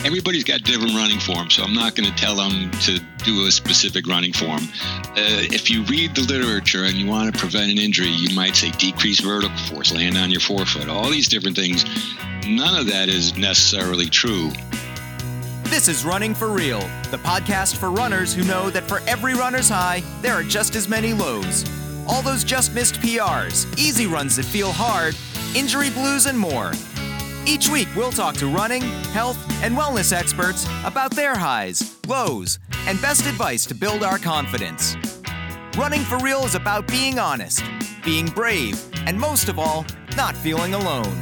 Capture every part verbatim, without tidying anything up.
everybody's got different running forms, so I'm not going to tell them to do a specific running form. Uh, if you read the literature and you want to prevent an injury, you might say decrease vertical force, land on your forefoot, all these different things. None of that is necessarily true. This is Running for Real, the podcast for runners who know that for every runner's high, there are just as many lows. All those just missed P Rs, easy runs that feel hard, injury blues, and more. Each week, we'll talk to running, health, and wellness experts about their highs, lows, and best advice to build our confidence. Running for Real is about being honest, being brave, and most of all, not feeling alone.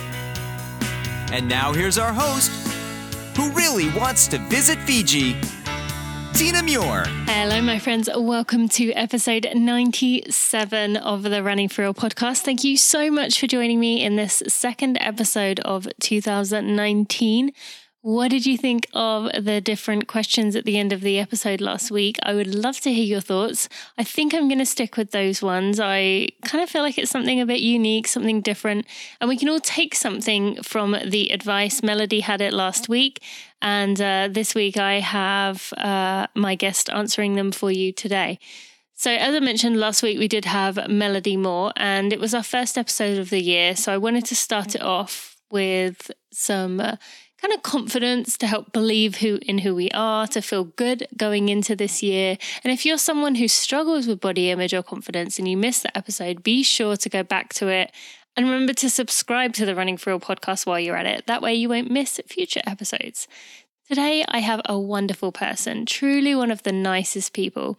And now here's our host, who really wants to visit Fiji, Tina Muir. Hello, my friends. Welcome to episode ninety-seven of the Running for Real podcast. Thank you so much for joining me in this second episode of two thousand nineteen. What did you think of the different questions at the end of the episode last week? I would love to hear your thoughts. I think I'm going to stick with those ones. I kind of feel like it's something a bit unique, something different, and we can all take something from the advice. Melody had it last week, and uh, this week I have uh, my guest answering them for you today. So as I mentioned last week, we did have Melody Moore, and it was our first episode of the year. So I wanted to start it off with some uh, kind of confidence to help believe who in who we are, to feel good going into this year. And if you're someone who struggles with body image or confidence and you missed the episode, be sure to go back to it. And remember to subscribe to the Running for Real podcast while you're at it. That way you won't miss future episodes. Today, I have a wonderful person, truly one of the nicest people.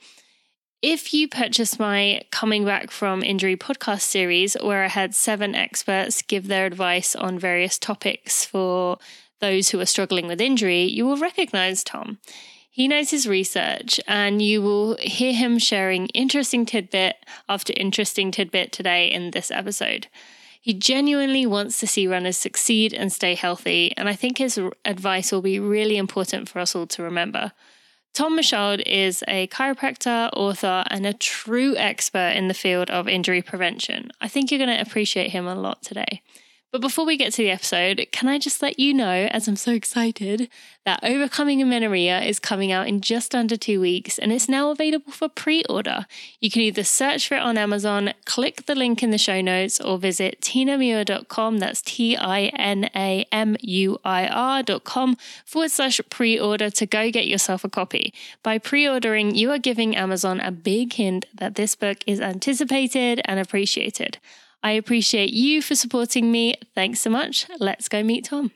If you purchased my Coming Back from Injury podcast series, where I had seven experts give their advice on various topics for those who are struggling with injury, you will recognize Tom. He knows his research, and you will hear him sharing interesting tidbit after interesting tidbit today in this episode. He genuinely wants to see runners succeed and stay healthy, and I think his advice will be really important for us all to remember. Tom Michaud is a chiropractor, author, and a true expert in the field of injury prevention. I think you're going to appreciate him a lot today. But before we get to the episode, can I just let you know, as I'm so excited, that Overcoming Amenorrhea is coming out in just under two weeks, and it's now available for pre-order. You can either search for it on Amazon, click the link in the show notes, or visit tina muir dot com, that's T I N A M U I R dot com forward slash pre-order to go get yourself a copy. By pre-ordering, you are giving Amazon a big hint that this book is anticipated and appreciated. I appreciate you for supporting me. Thanks so much. Let's go meet Tom.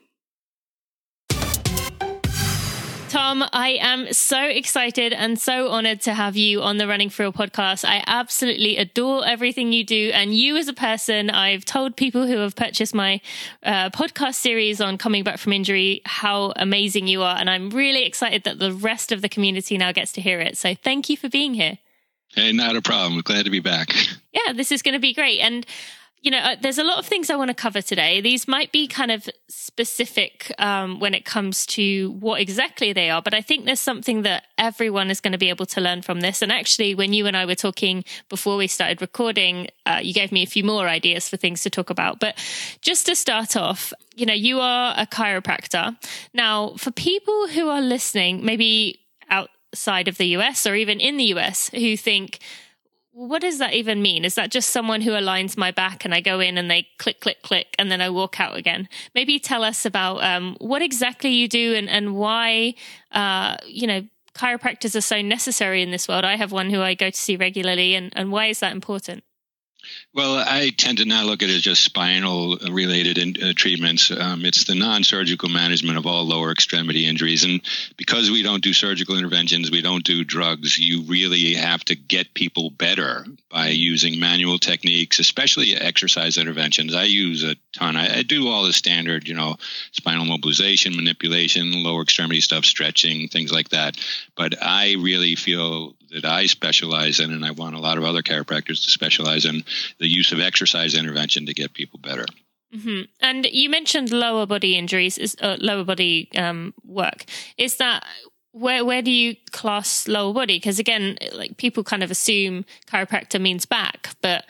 Tom, I am so excited and so honored to have you on the Running for Real podcast. I absolutely adore everything you do. And you as a person, I've told people who have purchased my uh, podcast series on Coming Back from Injury how amazing you are. And I'm really excited that the rest of the community now gets to hear it. So thank you for being here. Hey, not a problem. Glad to be back. Yeah, this is going to be great. And you know, uh, there's a lot of things I want to cover today. These might be kind of specific um, when it comes to what exactly they are, but I think there's something that everyone is going to be able to learn from this. And actually, when you and I were talking before we started recording, uh, you gave me a few more ideas for things to talk about. But just to start off, you know, you are a chiropractor. Now, for people who are listening, maybe outside of the U S or even in the U S, who think, what does that even mean? Is that just someone who aligns my back and I go in and they click, click, click, and then I walk out again? Maybe tell us about um, what exactly you do and, and why, uh, you know, chiropractors are so necessary in this world. I have one who I go to see regularly, and, and why is that important? Well, I tend to not look at it as just spinal-related in, uh, treatments. Um, it's the non-surgical management of all lower extremity injuries. And because we don't do surgical interventions, we don't do drugs, you really have to get people better by using manual techniques, especially exercise interventions. I use a ton. I, I do all the standard, you know, spinal mobilization, manipulation, lower extremity stuff, stretching, things like that. But I really feel that I specialize in, and I want a lot of other chiropractors to specialize in, the use of exercise intervention to get people better. Mm-hmm. And you mentioned lower body injuries, is uh, lower body um, work. Is that where where do you class lower body? Because again, like people kind of assume chiropractor means back, but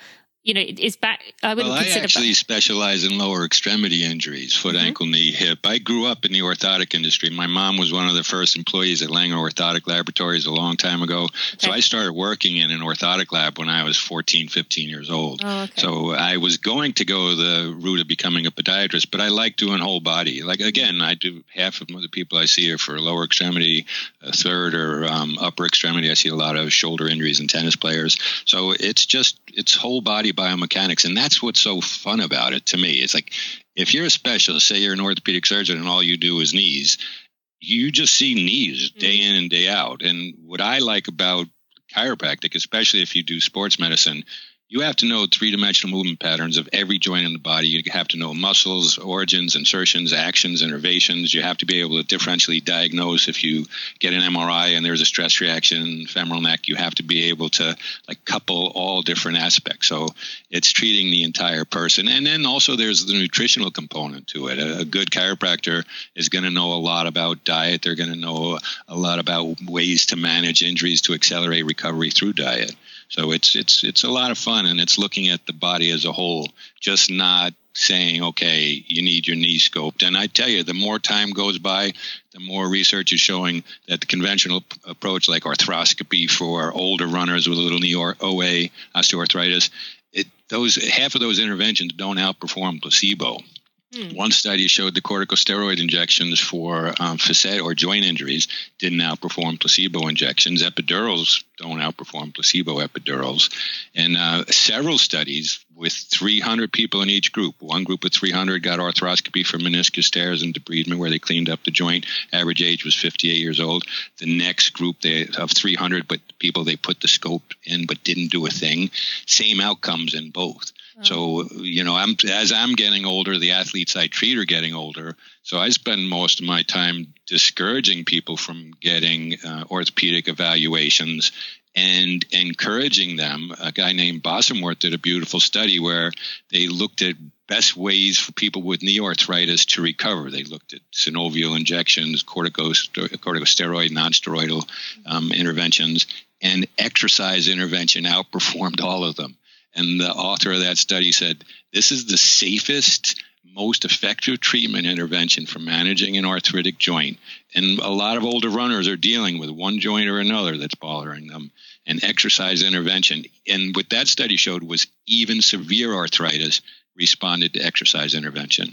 you know, is back. I wouldn't well, consider I actually back. specialize in lower extremity injuries, foot, mm-hmm. ankle, knee, hip. I grew up in the orthotic industry. My mom was one of the first employees at Langer Orthotic Laboratories a long time ago. Okay. So I started working in an orthotic lab when I was fourteen, fifteen years old. Oh, okay. So I was going to go the route of becoming a podiatrist, but I like doing whole body. Like, again, I do half of the people I see are for lower extremity, a third or um, upper extremity. I see a lot of shoulder injuries in tennis players. So it's just, it's whole body biomechanics. And that's what's so fun about it to me. It's like, if you're a specialist, say you're an orthopedic surgeon and all you do is knees, you just see knees day in and day out. And what I like about chiropractic, especially if you do sports medicine, you have to know three-dimensional movement patterns of every joint in the body. You have to know muscles, origins, insertions, actions, innervations. You have to be able to differentially diagnose if you get an M R I and there's a stress reaction, femoral neck. You have to be able to like couple all different aspects. So it's treating the entire person. And then also there's the nutritional component to it. A, a good chiropractor is going to know a lot about diet. They're going to know a lot about ways to manage injuries to accelerate recovery through diet. So it's it's it's a lot of fun, and it's looking at the body as a whole, just not saying, okay, you need your knee scoped. And I tell you, the more time goes by, the more research is showing that the conventional p- approach, like arthroscopy for older runners with a little knee or O A, osteoarthritis, it those half of those interventions don't outperform placebo. Hmm. One study showed the corticosteroid injections for um, facet or joint injuries didn't outperform placebo injections. Epidurals don't outperform placebo epidurals. And uh, several studies with three hundred people in each group. One group with three hundred got arthroscopy for meniscus tears and debridement, where they cleaned up the joint. Average age was fifty-eight years old. The next group they of three hundred, but people they put the scope in but didn't do a thing. Same outcomes in both. So, you know, I'm as I'm getting older, the athletes I treat are getting older. So I spend most of my time discouraging people from getting uh, orthopedic evaluations and encouraging them. A guy named Bossenworth did a beautiful study where they looked at best ways for people with knee arthritis to recover. They looked at synovial injections, corticosteroid, non-steroidal um, interventions, and exercise intervention outperformed all of them. And the author of that study said, this is the safest, most effective treatment intervention for managing an arthritic joint. And a lot of older runners are dealing with one joint or another that's bothering them. And exercise intervention, and what that study showed was even severe arthritis responded to exercise intervention.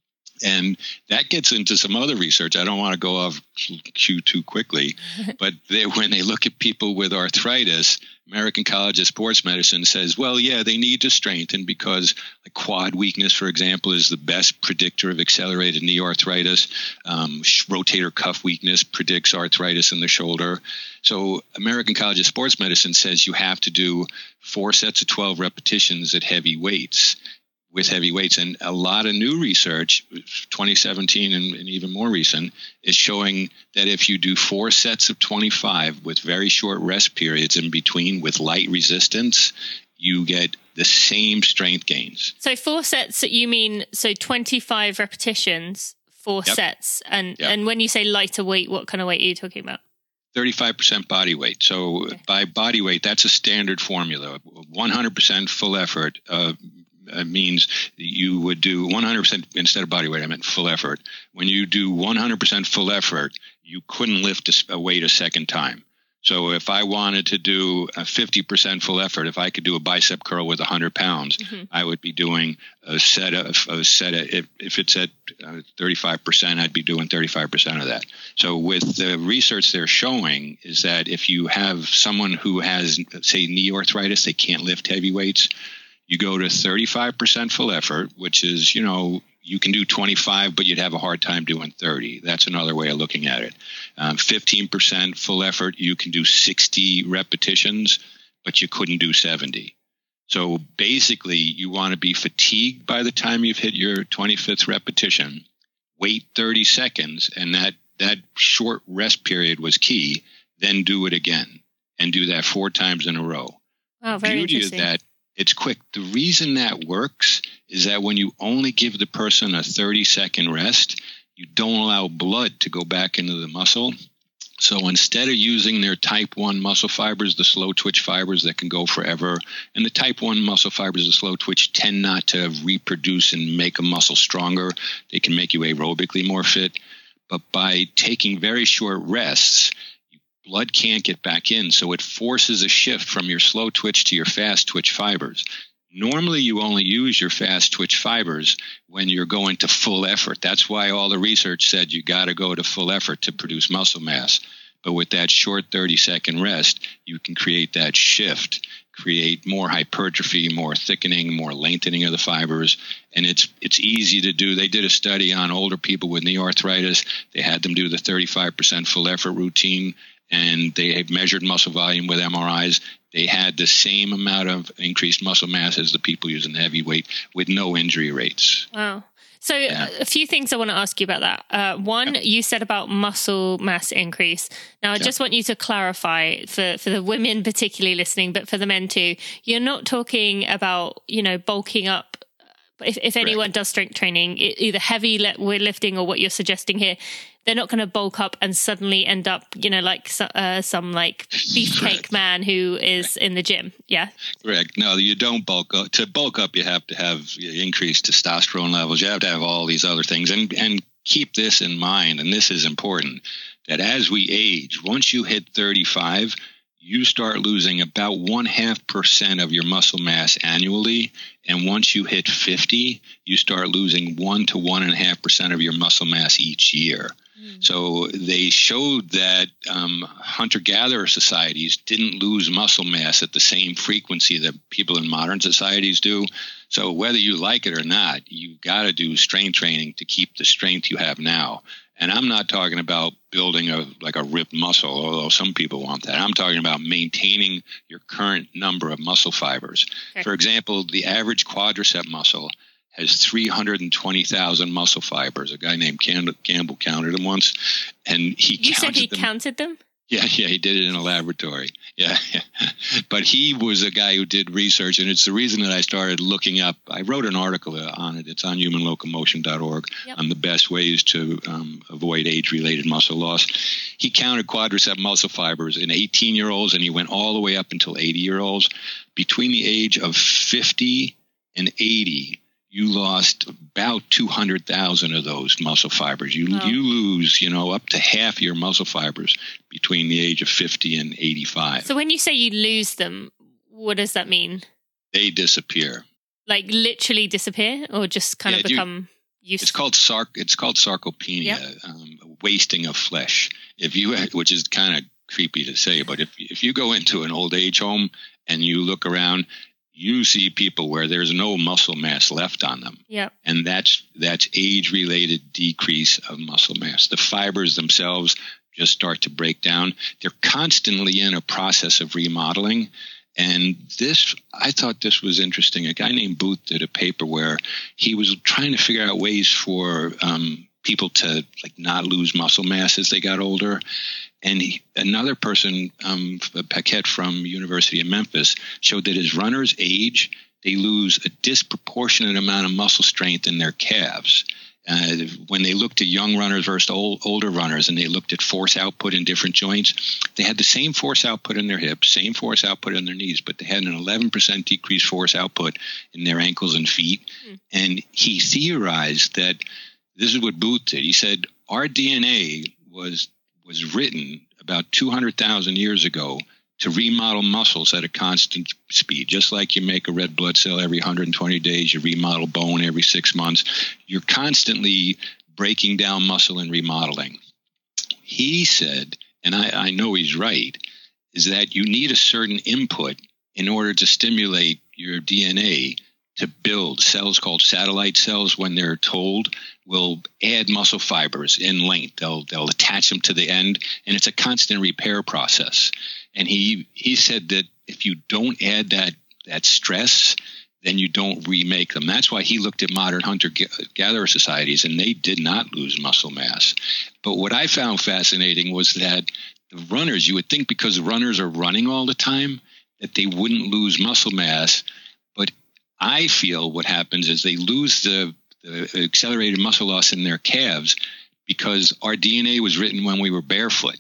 And that gets into some other research. I don't want to go off cue too quickly, but they, when they look at people with arthritis, American College of Sports Medicine says, well, yeah, they need to strengthen because like quad weakness, for example, is the best predictor of accelerated knee arthritis. Um, rotator cuff weakness predicts arthritis in the shoulder. So American College of Sports Medicine says you have to do four sets of twelve repetitions at heavy weights. with heavy weights. And a lot of new research, twenty seventeen and, and even more recent, is showing that if you do four sets of twenty-five with very short rest periods in between with light resistance, you get the same strength gains. So four sets, you mean, so twenty-five repetitions, four yep. sets. And, yep. and when you say lighter weight, what kind of weight are you talking about? thirty-five percent body weight. So okay. by body weight, that's a standard formula. one hundred percent full effort uh, means you would do one hundred percent instead of body weight. I meant full effort. When you do one hundred percent full effort, you couldn't lift a weight a second time. So if I wanted to do a fifty percent full effort, if I could do a bicep curl with one hundred pounds, mm-hmm. I would be doing a set of, a set of, if, if it's at uh, thirty-five percent, I'd be doing thirty-five percent of that. So with the research they're showing is that if you have someone who has, say, knee arthritis, they can't lift heavy weights, you go to thirty-five percent full effort, which is, you know, you can do twenty-five, but you'd have a hard time doing thirty. That's another way of looking at it. Um, fifteen percent full effort, you can do sixty repetitions, but you couldn't do seventy. So basically, you want to be fatigued by the time you've hit your twenty-fifth repetition, wait thirty seconds, and that, that short rest period was key, then do it again, and do that four times in a row. Wow, very the beauty interesting. of that, it's quick. The reason that works is that when you only give the person a thirty-second rest, you don't allow blood to go back into the muscle. So instead of using their type one muscle fibers, the slow twitch fibers that can go forever, and the type one muscle fibers, the slow twitch, tend not to reproduce and make a muscle stronger. They can make you aerobically more fit. But by taking very short rests, blood can't get back in. So it forces a shift from your slow twitch to your fast twitch fibers. Normally, you only use your fast twitch fibers when you're going to full effort. That's why all the research said you got to go to full effort to produce muscle mass. But with that short thirty-second rest, you can create that shift, create more hypertrophy, more thickening, more lengthening of the fibers. And it's it's easy to do. They did a study on older people with knee arthritis. They had them do the thirty-five percent full effort routine, and they measured muscle volume with M R Is. They had the same amount of increased muscle mass as the people using the heavy weight with no injury rates. Wow. So yeah. a few things I want to ask you about that. Uh, one, yeah. you said about muscle mass increase. Now, I yeah. just want you to clarify for, for the women particularly listening, but for the men too, you're not talking about, you know, bulking up. If, if anyone does strength training, either heavy lifting or what you're suggesting here, they're not going to bulk up and suddenly end up, you know, like uh, some like beefcake man who is in the gym. Yeah. Correct. No, you don't bulk up. To bulk up, you have to have increased testosterone levels. You have to have all these other things. And, and keep this in mind, and this is important, that as we age, once you hit thirty-five, you start losing about one half percent of your muscle mass annually. And once you hit fifty, you start losing one to one and a half percent of your muscle mass each year. Mm. So they showed that um, hunter-gatherer societies didn't lose muscle mass at the same frequency that people in modern societies do. So whether you like it or not, you've got to do strength training to keep the strength you have now. And I'm not talking about building a like a ripped muscle, although some people want that. I'm talking about maintaining your current number of muscle fibers. Okay. For example, the average quadricep muscle has three hundred twenty thousand muscle fibers. A guy named Campbell counted them once, and he you counted said he them. counted them? Yeah, yeah, he did it in a laboratory. Yeah, yeah. But he was a guy who did research, and it's the reason that I started looking up. I wrote an article on it. It's on human locomotion dot org yep. on the best ways to um, avoid age-related muscle loss. He counted quadricep muscle fibers in eighteen-year-olds, and he went all the way up until eighty-year-olds. Between the age of fifty and eighty, you lost about two hundred thousand of those muscle fibers. You wow. you lose, you know, up to half your muscle fibers between the age of fifty and eighty-five. So when you say you lose them, what does that mean? They disappear. Like literally disappear, or just kind yeah, of become useless? It's called sarc. It's called sarcopenia, yep. um, wasting of flesh. If you, which is kind of creepy to say, but if if you go into an old age home and you look around, you see people where there's no muscle mass left on them. Yeah. And that's that's age-related decrease of muscle mass. The fibers themselves just start to break down. They're constantly in a process of remodeling. And this, I thought this was interesting. A guy named Booth did a paper where he was trying to figure out ways for um, people to like not lose muscle mass as they got older. And he, another person, um, Paquette from University of Memphis, showed that as runners age, they lose a disproportionate amount of muscle strength in their calves. Uh, when they looked at young runners versus old, older runners, and they looked at force output in different joints, they had the same force output in their hips, same force output in their knees, but they had an eleven percent decreased force output in their ankles and feet. Mm. And he theorized that this is what Booth did. He said, our D N A was was written about two hundred thousand years ago to remodel muscles at a constant speed. Just like you make a red blood cell every one hundred twenty days, you remodel bone every six months. You're constantly breaking down muscle and remodeling. He said, and I, I know he's right, is that you need a certain input in order to stimulate your D N A to build cells called satellite cells. When they're told, will add muscle fibers in length. They'll they'll attach them to the end, and it's a constant repair process. And he he said that if you don't add that that stress, then you don't remake them. That's why he looked at modern hunter-gatherer societies, and they did not lose muscle mass. But what I found fascinating was that the runners, you would think because runners are running all the time, that they wouldn't lose muscle mass. But I feel what happens is they lose the, the accelerated muscle loss in their calves because our D N A was written when we were barefoot.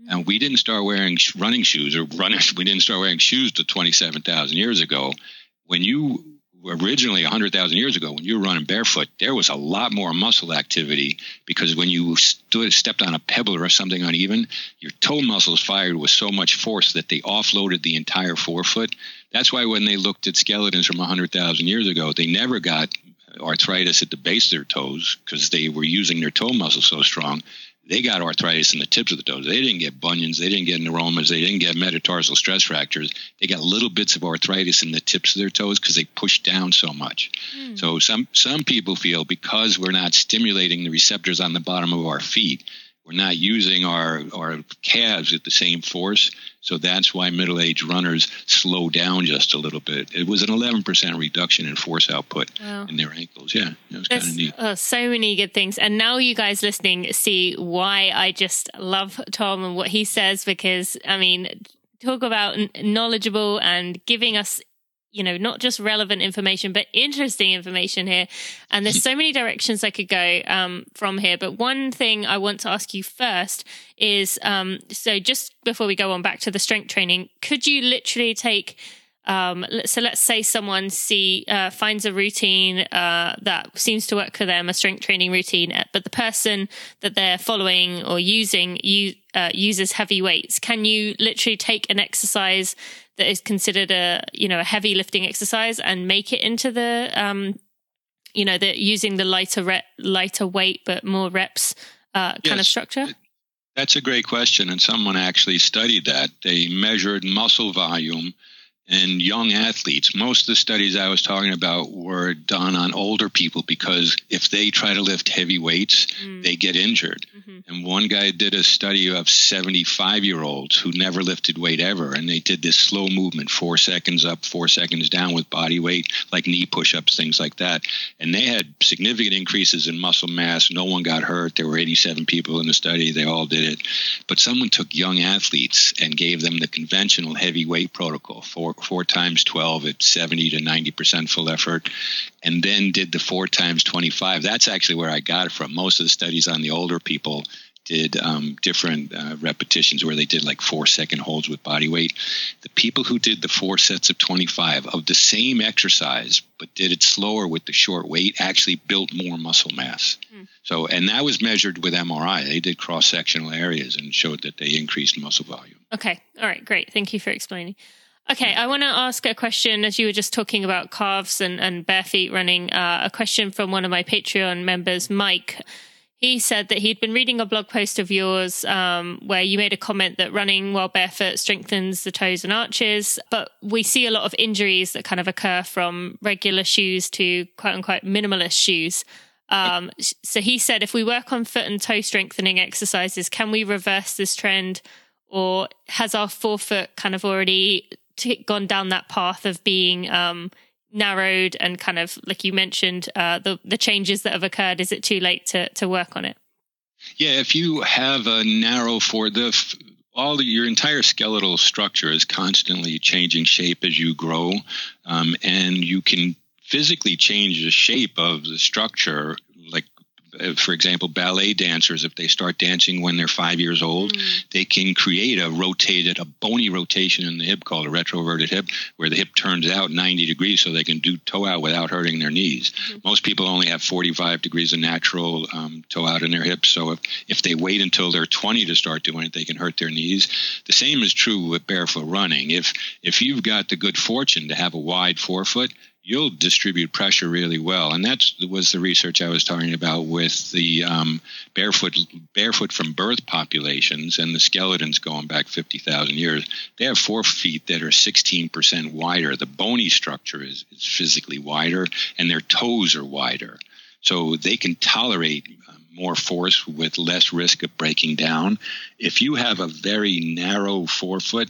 And we didn't start wearing running shoes or runners. We didn't start wearing shoes to twenty-seven thousand years ago. When you originally one hundred thousand years ago, when you were running barefoot, there was a lot more muscle activity because when you stood, stepped on a pebble or something uneven, your toe muscles fired with so much force that they offloaded the entire forefoot. That's why when they looked at skeletons from one hundred thousand years ago, they never got arthritis at the base of their toes because they were using their toe muscles so strong. They got arthritis in the tips of the toes. They didn't get bunions. They didn't get neuromas. They didn't get metatarsal stress fractures. They got little bits of arthritis in the tips of their toes because they pushed down so much. Mm. So some some people feel because we're not stimulating the receptors on the bottom of our feet, we're not using our, our calves at the same force. So that's why middle-aged runners slow down just a little bit. It was an eleven percent reduction in force output wow. in their ankles. Yeah, it was kind of neat. Oh, so many good things. And now you guys listening see why I just love Tom and what he says, because, I mean, talk about knowledgeable and giving us, you know, not just relevant information, but interesting information here. And there's so many directions I could go um, from here. But one thing I want to ask you first is, um, so just before we go on back to the strength training, could you literally take, um, so let's say someone see uh, finds a routine uh, that seems to work for them, a strength training routine, but the person that they're following or using you, uh, uses heavy weights. Can you literally take an exercise that is considered a, you know, a heavy lifting exercise and make it into the, um, you know, the using the lighter rep, lighter weight but more reps uh, kind yes. of structure? That's a great question, and someone actually studied that. They measured muscle volume in young athletes. Most of the studies I was talking about were done on older people because if they try to lift heavy weights, mm. they get injured. Mm-hmm. And one guy did a study of seventy-five-year-olds who never lifted weight ever, and they did this slow movement, four seconds up, four seconds down with body weight, like knee push-ups, things like that. And they had significant increases in muscle mass. No one got hurt. There were eighty-seven people in the study. They all did it. But someone took young athletes and gave them the conventional heavy weight protocol, four four times twelve at seventy to ninety percent full effort, and then did the four times twenty-five. That's actually where I got it from. Most of the studies on the older people did um, different uh, repetitions where they did like four second holds with body weight. The people who did the four sets of twenty-five of the same exercise, but did it slower with the short weight, actually built more muscle mass. Mm. So, and that was measured with M R I. They did cross-sectional areas and showed that they increased muscle volume. Okay. All right. Great. Thank you for explaining. Okay, I want to ask a question, as you were just talking about calves and, and bare feet running, uh, a question from one of my Patreon members, Mike. He said that he'd been reading a blog post of yours um, where you made a comment that running while barefoot strengthens the toes and arches, but we see a lot of injuries that kind of occur from regular shoes to quote-unquote minimalist shoes. Um, so he said, if we work on foot and toe strengthening exercises, can we reverse this trend, or has our forefoot kind of already T- gone down that path of being um, narrowed and kind of, like you mentioned, uh, the the changes that have occurred? Is it too late to to work on it? Yeah, if you have a narrow for the all the, your entire skeletal structure is constantly changing shape as you grow, um, and you can physically change the shape of the structure, like. For example, ballet dancers, if they start dancing when they're five years old, mm. they can create a rotated, a bony rotation in the hip called a retroverted hip, where the hip turns out ninety degrees so they can do toe out without hurting their knees. Mm. Most people only have forty-five degrees of natural um, toe out in their hips. So if, if they wait until they're twenty to start doing it, they can hurt their knees. The same is true with barefoot running. If if you've got the good fortune to have a wide forefoot, you'll distribute pressure really well. And that was the research I was talking about with the um, barefoot barefoot from birth populations and the skeletons going back fifty thousand years. They have forefeet that are sixteen percent wider. The bony structure is, is physically wider, and their toes are wider. So they can tolerate more force with less risk of breaking down. If you have a very narrow forefoot,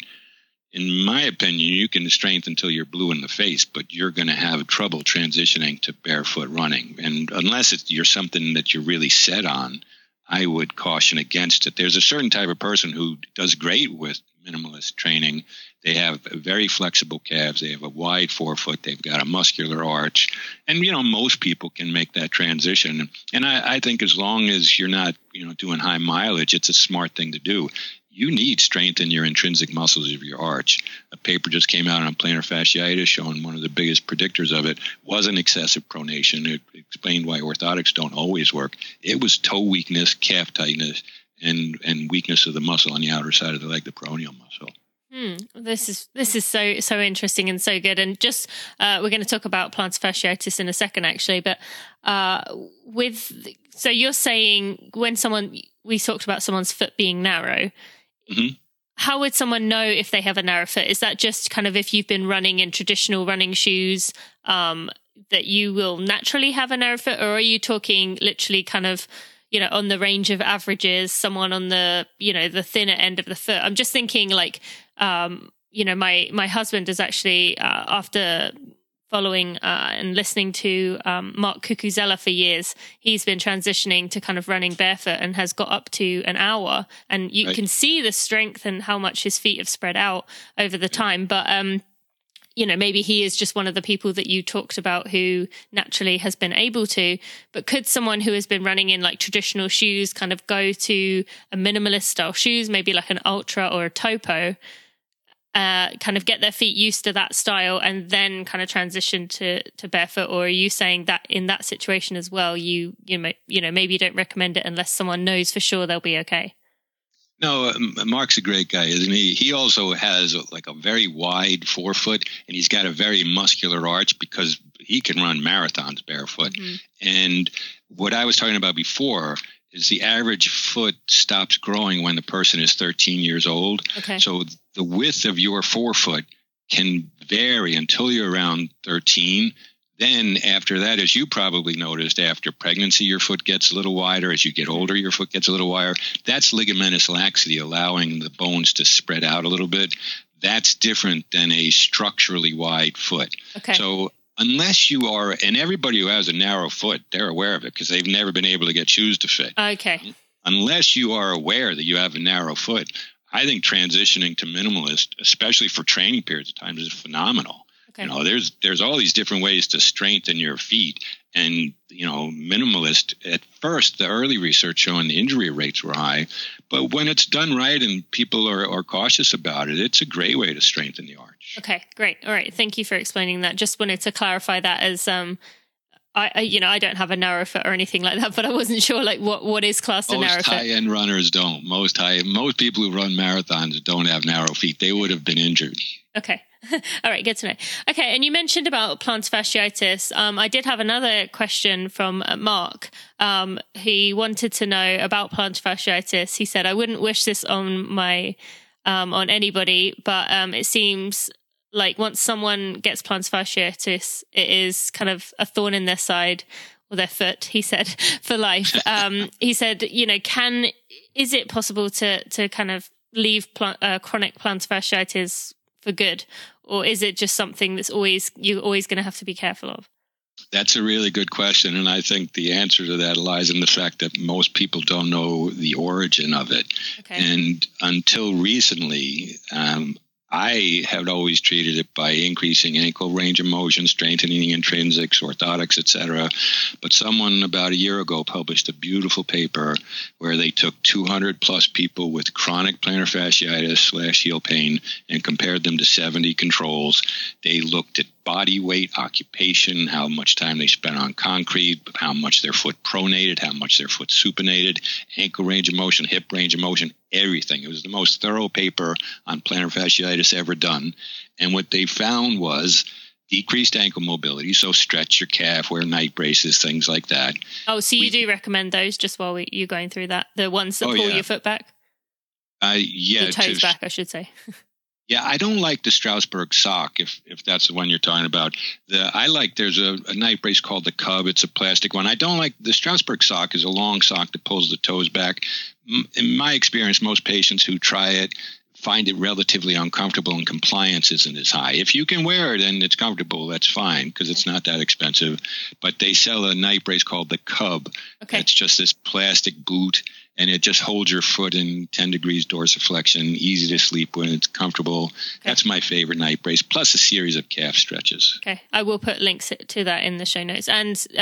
in my opinion, you can strengthen until you're blue in the face, but you're going to have trouble transitioning to barefoot running. And unless it's, you're something that you're really set on, I would caution against it. There's a certain type of person who does great with minimalist training. They have very flexible calves. They have a wide forefoot. They've got a muscular arch. And, you know, most people can make that transition. And I, I think as long as you're not, you know, doing high mileage, it's a smart thing to do. you need strength in your intrinsic muscles of your arch. A paper just came out on plantar fasciitis showing one of the biggest predictors of it wasn't excessive pronation. It explained why orthotics don't always work. It was toe weakness, calf tightness, and, and weakness of the muscle on the outer side of the leg, the peroneal muscle. Hmm. This is this is so so interesting and so good. And just uh, we're going to talk about plantar fasciitis in a second, actually. But uh, with so you're saying when someone we talked about someone's foot being narrow, mm-hmm. how would someone know if they have a narrow foot? Is that just kind of if you've been running in traditional running shoes um, that you will naturally have a narrow foot, or are you talking literally kind of, you know, on the range of averages, someone on the, you know, the thinner end of the foot? I'm just thinking like, um, you know, my, my husband is actually, uh, after following uh, and listening to um, Mark Cucuzella for years, he's been transitioning to kind of running barefoot and has got up to an hour. And you right. can see the strength and how much his feet have spread out over the time. But, um, you know, maybe he is just one of the people that you talked about who naturally has been able to. But could someone who has been running in like traditional shoes kind of go to a minimalist style shoes, maybe like an Ultra or a Topo, uh, kind of get their feet used to that style and then kind of transition to, to barefoot? Or are you saying that in that situation as well, you, you know, you know, maybe you don't recommend it unless someone knows for sure they'll be okay? No, Mark's a great guy, isn't he? He also has like a very wide forefoot, and he's got a very muscular arch because he can run marathons barefoot. Mm-hmm. And what I was talking about before is the average foot stops growing when the person is thirteen years old. Okay. So the width of your forefoot can vary until you're around thirteen. Then after that, as you probably noticed, after pregnancy, your foot gets a little wider. As you get older, your foot gets a little wider. That's ligamentous laxity, allowing the bones to spread out a little bit. That's different than a structurally wide foot. Okay. So unless you are, and everybody who has a narrow foot, they're aware of it because they've never been able to get shoes to fit. Okay. Unless you are aware that you have a narrow foot, I think transitioning to minimalist, especially for training periods of time, is phenomenal. You know, there's there's all these different ways to strengthen your feet. And, you know, minimalist, at first, the early research showing the injury rates were high. But when it's done right and people are, are cautious about it, it's a great way to strengthen the arch. Okay, great. All right. Thank you for explaining that. Just wanted to clarify that as, um, I, I you know, I don't have a narrow foot or anything like that, but I wasn't sure like what, what is classed a narrow foot. Most high-end runners don't. Most high, most people who run marathons don't have narrow feet. They would have been injured. Okay. All right, good to know. Okay, and you mentioned about plantar fasciitis. Um, I did have another question from uh, Mark. Um, he wanted to know about plantar fasciitis. He said, "I wouldn't wish this on my um, on anybody, but um, it seems like once someone gets plantar fasciitis, it is kind of a thorn in their side or their foot." He said, for life. Um, he said, "You know, can is it possible to to kind of leave pl- uh, chronic plantar fasciitis for good, or is it just something that's always you're always going to have to be careful of?" That's a really good question, and I think the answer to that lies in the fact that most people don't know the origin of it. Okay. And until recently, um, I had always treated it by increasing ankle range of motion, strengthening intrinsics, orthotics, et cetera. But someone about a year ago published a beautiful paper where they took two hundred plus people with chronic plantar fasciitis slash heel pain and compared them to seventy controls. They looked at body weight, occupation, how much time they spent on concrete, how much their foot pronated, how much their foot supinated, ankle range of motion, hip range of motion, everything. It was the most thorough paper on plantar fasciitis ever done. And what they found was decreased ankle mobility, so stretch your calf, wear night braces, things like that. Oh, so you we, do recommend those just while we, you're going through that? The ones that oh, pull yeah. your foot back? Uh, yeah. Your toes to, back, I should say. Yeah, I don't like the Strasbourg sock, if if that's the one you're talking about. The I like, there's a, a night brace called the Cub. It's a plastic one. I don't like, the Strasbourg sock is a long sock that pulls the toes back. In my experience, most patients who try it find it relatively uncomfortable and compliance isn't as high. If you can wear it and it's comfortable, that's fine because it's not that expensive. But they sell a night brace called the Cub. Okay. It's just this plastic boot, and it just holds your foot in ten degrees dorsiflexion, easy to sleep when it's comfortable. Okay. That's my favorite night brace, plus a series of calf stretches. Okay. I will put links to that in the show notes. And um,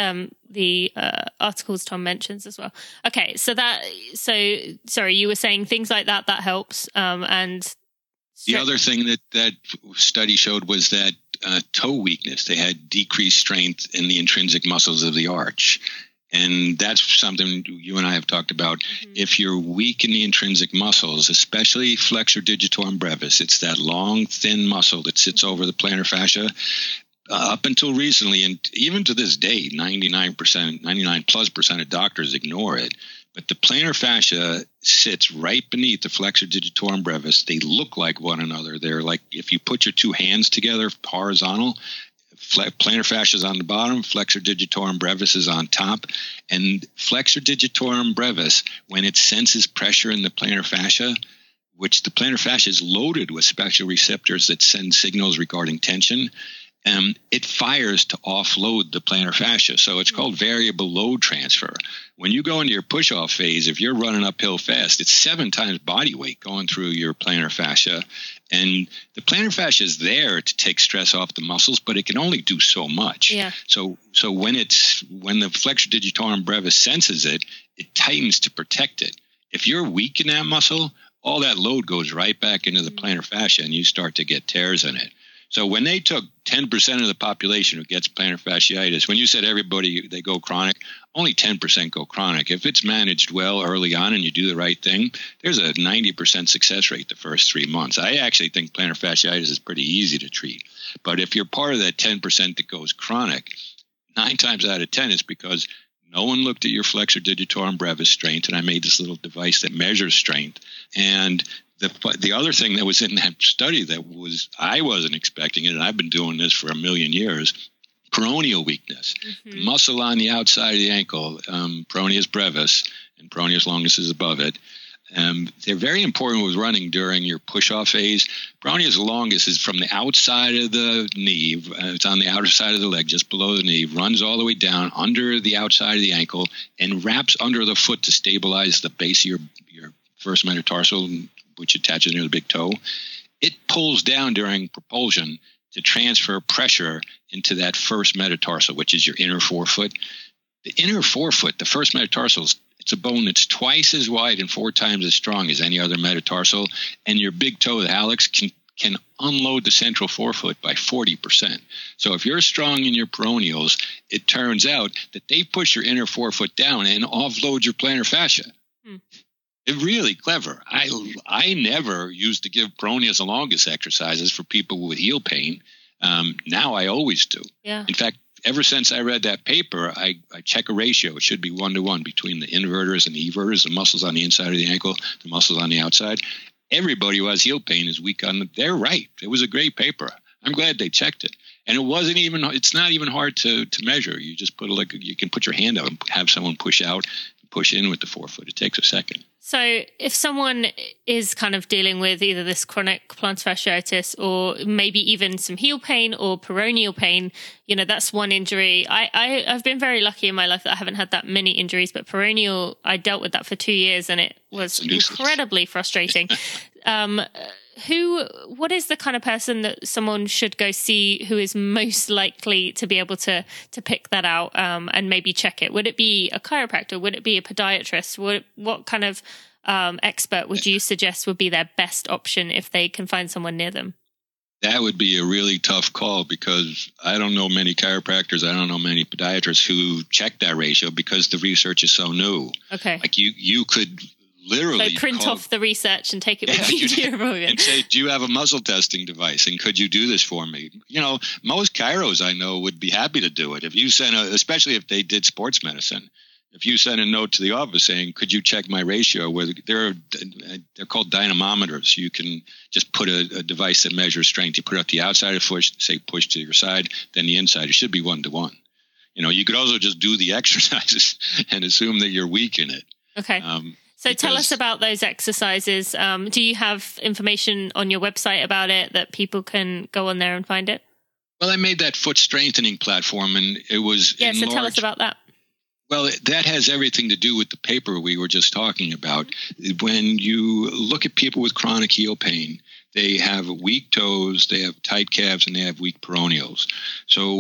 the uh, articles Tom mentions as well. Okay, so that so sorry, you were saying things like that that helps, um, and the other thing that that study showed was that uh, toe weakness. They had decreased strength in the intrinsic muscles of the arch. And that's something you and I have talked about. Mm-hmm. If you're weak in the intrinsic muscles, especially flexor digitorum brevis, it's that long, thin muscle that sits over the plantar fascia. Uh, up until recently, and even to this day, ninety-nine percent, ninety-nine plus percent of doctors ignore it. But the plantar fascia sits right beneath the flexor digitorum brevis. They look like one another. They're like if you put your two hands together horizontal, plantar fascia is on the bottom, flexor digitorum brevis is on top. And flexor digitorum brevis, when it senses pressure in the plantar fascia, which the plantar fascia is loaded with special receptors that send signals regarding tension, um, it fires to offload the plantar fascia. So it's called variable load transfer. When you go into your push-off phase, if you're running uphill fast, it's seven times body weight going through your plantar fascia. And the plantar fascia is there to take stress off the muscles, but it can only do so much. Yeah. So so when it's when the flexor digitorum brevis senses it, it tightens to protect it. If you're weak in that muscle, all that load goes right back into the plantar fascia and you start to get tears in it. So when they took ten percent of the population who gets plantar fasciitis, when you said everybody, they go chronic, only ten percent go chronic. If it's managed well early on and you do the right thing, there's a ninety percent success rate the first three months. I actually think plantar fasciitis is pretty easy to treat. But if you're part of that ten percent that goes chronic, nine times out of ten is because no one looked at your flexor digitorum brevis strength, and I made this little device that measures strength. And The the other thing that was in that study that was I wasn't expecting it, and I've been doing this for a million years, peroneal weakness. Mm-hmm. The muscle on the outside of the ankle, um, peroneus brevis, and peroneus longus is above it. Um, they're very important with running during your push-off phase. Peroneus longus is from the outside of the knee. Uh, it's on the outer side of the leg, just below the knee, runs all the way down under the outside of the ankle and wraps under the foot to stabilize the base of your, your first metatarsal, which attaches near the big toe. It pulls down during propulsion to transfer pressure into that first metatarsal, which is your inner forefoot. The inner forefoot, the first metatarsal, it's a bone that's twice as wide and four times as strong as any other metatarsal, and your big toe, the hallux, can can unload the central forefoot by forty percent. So if you're strong in your peroneals, it turns out that they push your inner forefoot down and offload your plantar fascia. Hmm. It's really clever. I I never used to give peroneus longus exercises for people with heel pain. Um, now I always do. Yeah. In fact, ever since I read that paper, I, I check a ratio. It should be one to one between the inverters and the everters, the muscles on the inside of the ankle, the muscles on the outside. Everybody who has heel pain is weak on the. They're right. It was a great paper. I'm glad they checked it. And it wasn't even. It's not even hard to to measure. You just put a, like you can put your hand out and have someone push out, push in with the forefoot. It takes a second. So if someone is kind of dealing with either this chronic plantar fasciitis or maybe even some heel pain or peroneal pain, you know, that's one injury. I, I, I've been very lucky in my life that I haven't had that many injuries, but peroneal, I dealt with that for two years and it was incredibly frustrating. Um, who, what is the kind of person that someone should go see who is most likely to be able to to pick that out um, and maybe check it? Would it be a chiropractor? Would it be a podiatrist? What, what kind of um, expert would you suggest would be their best option if they can find someone near them? That would be a really tough call because I don't know many chiropractors. I don't know many podiatrists who check that ratio because the research is so new. Okay. Like you, you could literally so print call, off the research and take it yeah, with you to your appointment. And say, do you have a muscle testing device? And could you do this for me? You know, most chiros I know would be happy to do it. If you send a, especially if they did sports medicine, if you send a note to the office saying, could you check my ratio? Where they're, they're called dynamometers. You can just put a, a device that measures strength. You put it at the outside of the foot, say push to your side, then the inside. It should be one to one. You know, you could also just do the exercises and assume that you're weak in it. Okay. Um, So because, tell us about those exercises. Um, do you have information on your website about it that people can go on there and find it? Well, I made that foot strengthening platform and it was Yeah, so tell us about that. Well, that has everything to do with the paper we were just talking about. When you look at people with chronic heel pain, they have weak toes, they have tight calves, and they have weak peroneals. So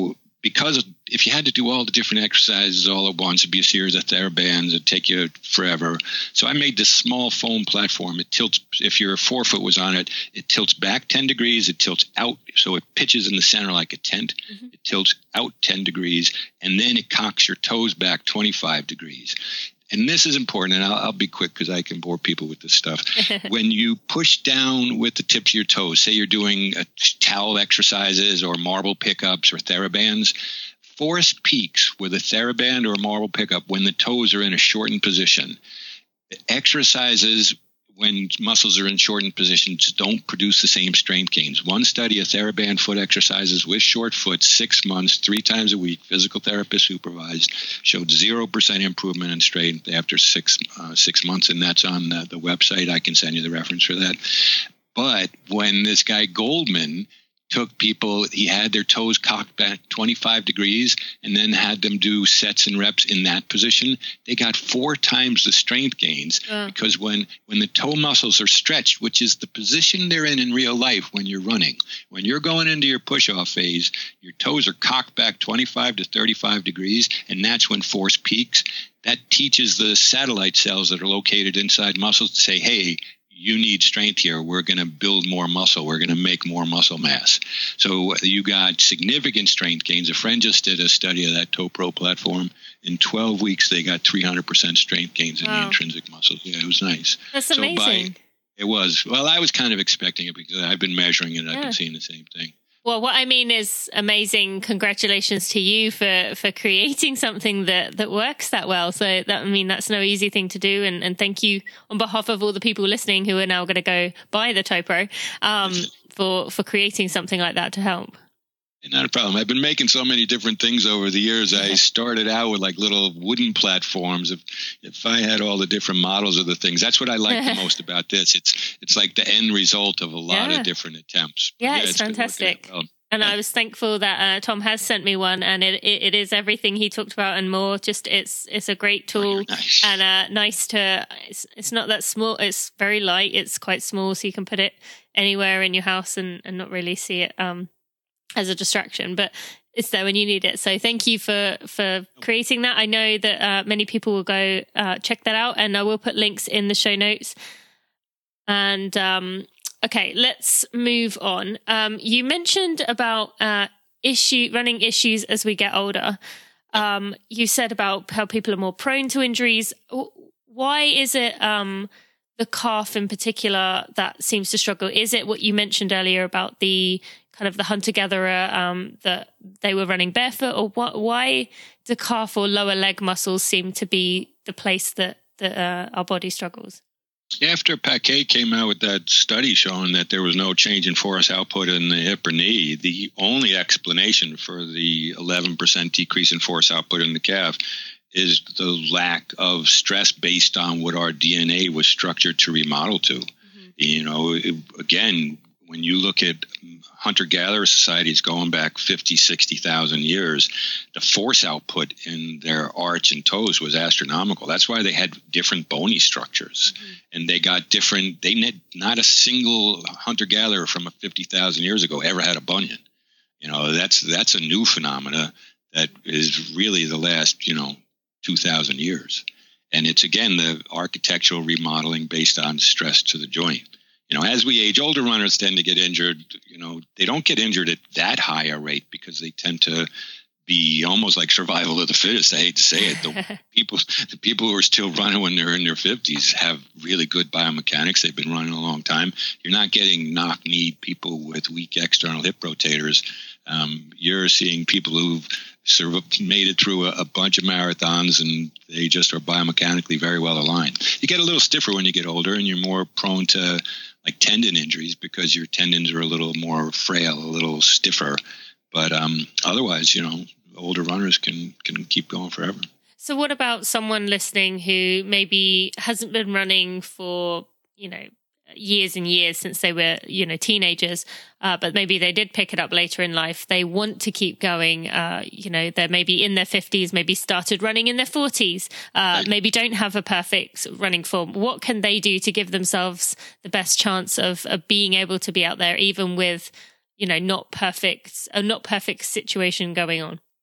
because if you had to do all the different exercises all at once, it'd be a series of TheraBands. It'd take you forever. So I made this small foam platform. It tilts, if your forefoot was on it, it tilts back ten degrees. It tilts out, so it pitches in the center like a tent. Mm-hmm. It tilts out ten degrees, and then it cocks your toes back twenty-five degrees. And this is important, and I'll, I'll be quick because I can bore people with this stuff. When you push down with the tips of your toes, say you're doing a towel exercises or marble pickups or TheraBands, force peaks with a TheraBand or a marble pickup when the toes are in a shortened position. Exercises when muscles are in shortened positions don't produce the same strength gains. One study of TheraBand foot exercises with short foot, six months, three times a week, physical therapist supervised, showed zero percent improvement in strength after six uh, six months, and that's on the, the website. I can send you the reference for that. But when this guy Goldman took people, he had their toes cocked back twenty-five degrees and then had them do sets and reps in that position, they got four times the strength gains uh. because when, when the toe muscles are stretched, which is the position they're in in real life when you're running, when you're going into your push-off phase, your toes are cocked back twenty-five to thirty-five degrees, and that's when force peaks. That teaches the satellite cells that are located inside muscles to say, hey, you need strength here. We're going to build more muscle. We're going to make more muscle mass. So you got significant strength gains. A friend just did a study of that ToePro platform. In twelve weeks, they got three hundred percent strength gains in wow. the intrinsic muscles. Yeah, it was nice. That's so amazing. By, it was. Well, I was kind of expecting it because I've been measuring it and yeah. I've been seeing the same thing. Well, what I mean is amazing. Congratulations to you for, for creating something that, that works that well. So that, I mean, that's no easy thing to do. And, and thank you on behalf of all the people listening who are now going to go buy the ToePro, um, for, for creating something like that to help. Not a problem. I've been making so many different things over the years. Yeah. I started out with like little wooden platforms. If if I had all the different models of the things, that's what I like the most about this. It's it's like the end result of a lot yeah. of different attempts. Yeah, yeah, it's, it's fantastic. Well. And yeah. I was thankful that uh, Tom has sent me one, and it, it it is everything he talked about and more. Just it's it's a great tool. Oh, nice. And uh, nice to. It's it's not that small. It's very light. It's quite small, so you can put it anywhere in your house and, and not really see it um as a distraction, but it's there when you need it. So thank you for, for creating that. I know that uh, many people will go uh, check that out, and I will put links in the show notes. And um, okay, let's move on. Um, you mentioned about uh, issue running issues as we get older. Um, you said about how people are more prone to injuries. Why is it um, the calf in particular that seems to struggle? Is it what you mentioned earlier about the kind of the hunter-gatherer, um, that they were running barefoot, or what, why do calf or lower leg muscles seem to be the place that, that uh, our body struggles? After Paquet came out with that study showing that there was no change in force output in the hip or knee, the only explanation for the eleven percent decrease in force output in the calf is the lack of stress based on what our D N A was structured to remodel to. Mm-hmm. You know, it, again, when you look at hunter-gatherer societies going back fifty, sixty thousand years, the force output in their arch and toes was astronomical. That's why they had different bony structures. Mm-hmm. And they got different, they net, not a single hunter-gatherer from fifty thousand years ago ever had a bunion. You know, that's that's a new phenomena that is really the last, you know, two thousand years. And it's, again, the architectural remodeling based on stress to the joint. You know, as we age, older runners tend to get injured. You know, they don't get injured at that high a rate because they tend to be almost like survival of the fittest. I hate to say it. The people, the people who are still running when they're in their fifties have really good biomechanics. They've been running a long time. You're not getting knock-kneed people with weak external hip rotators. Um, you're seeing people who've sort of made it through a, a bunch of marathons, and they just are biomechanically very well aligned. You get a little stiffer when you get older, and you're more prone to like tendon injuries because your tendons are a little more frail, a little stiffer. But um, otherwise, you know, older runners can can keep going forever. So what about someone listening who maybe hasn't been running for, you know, years and years since they were, you know, teenagers, uh, but maybe they did pick it up later in life. They want to keep going. Uh, you know, they're maybe in their fifties, maybe started running in their forties, uh, maybe don't have a perfect running form. What can they do to give themselves the best chance of, of being able to be out there, even with, you know, not perfect, a not perfect situation going on?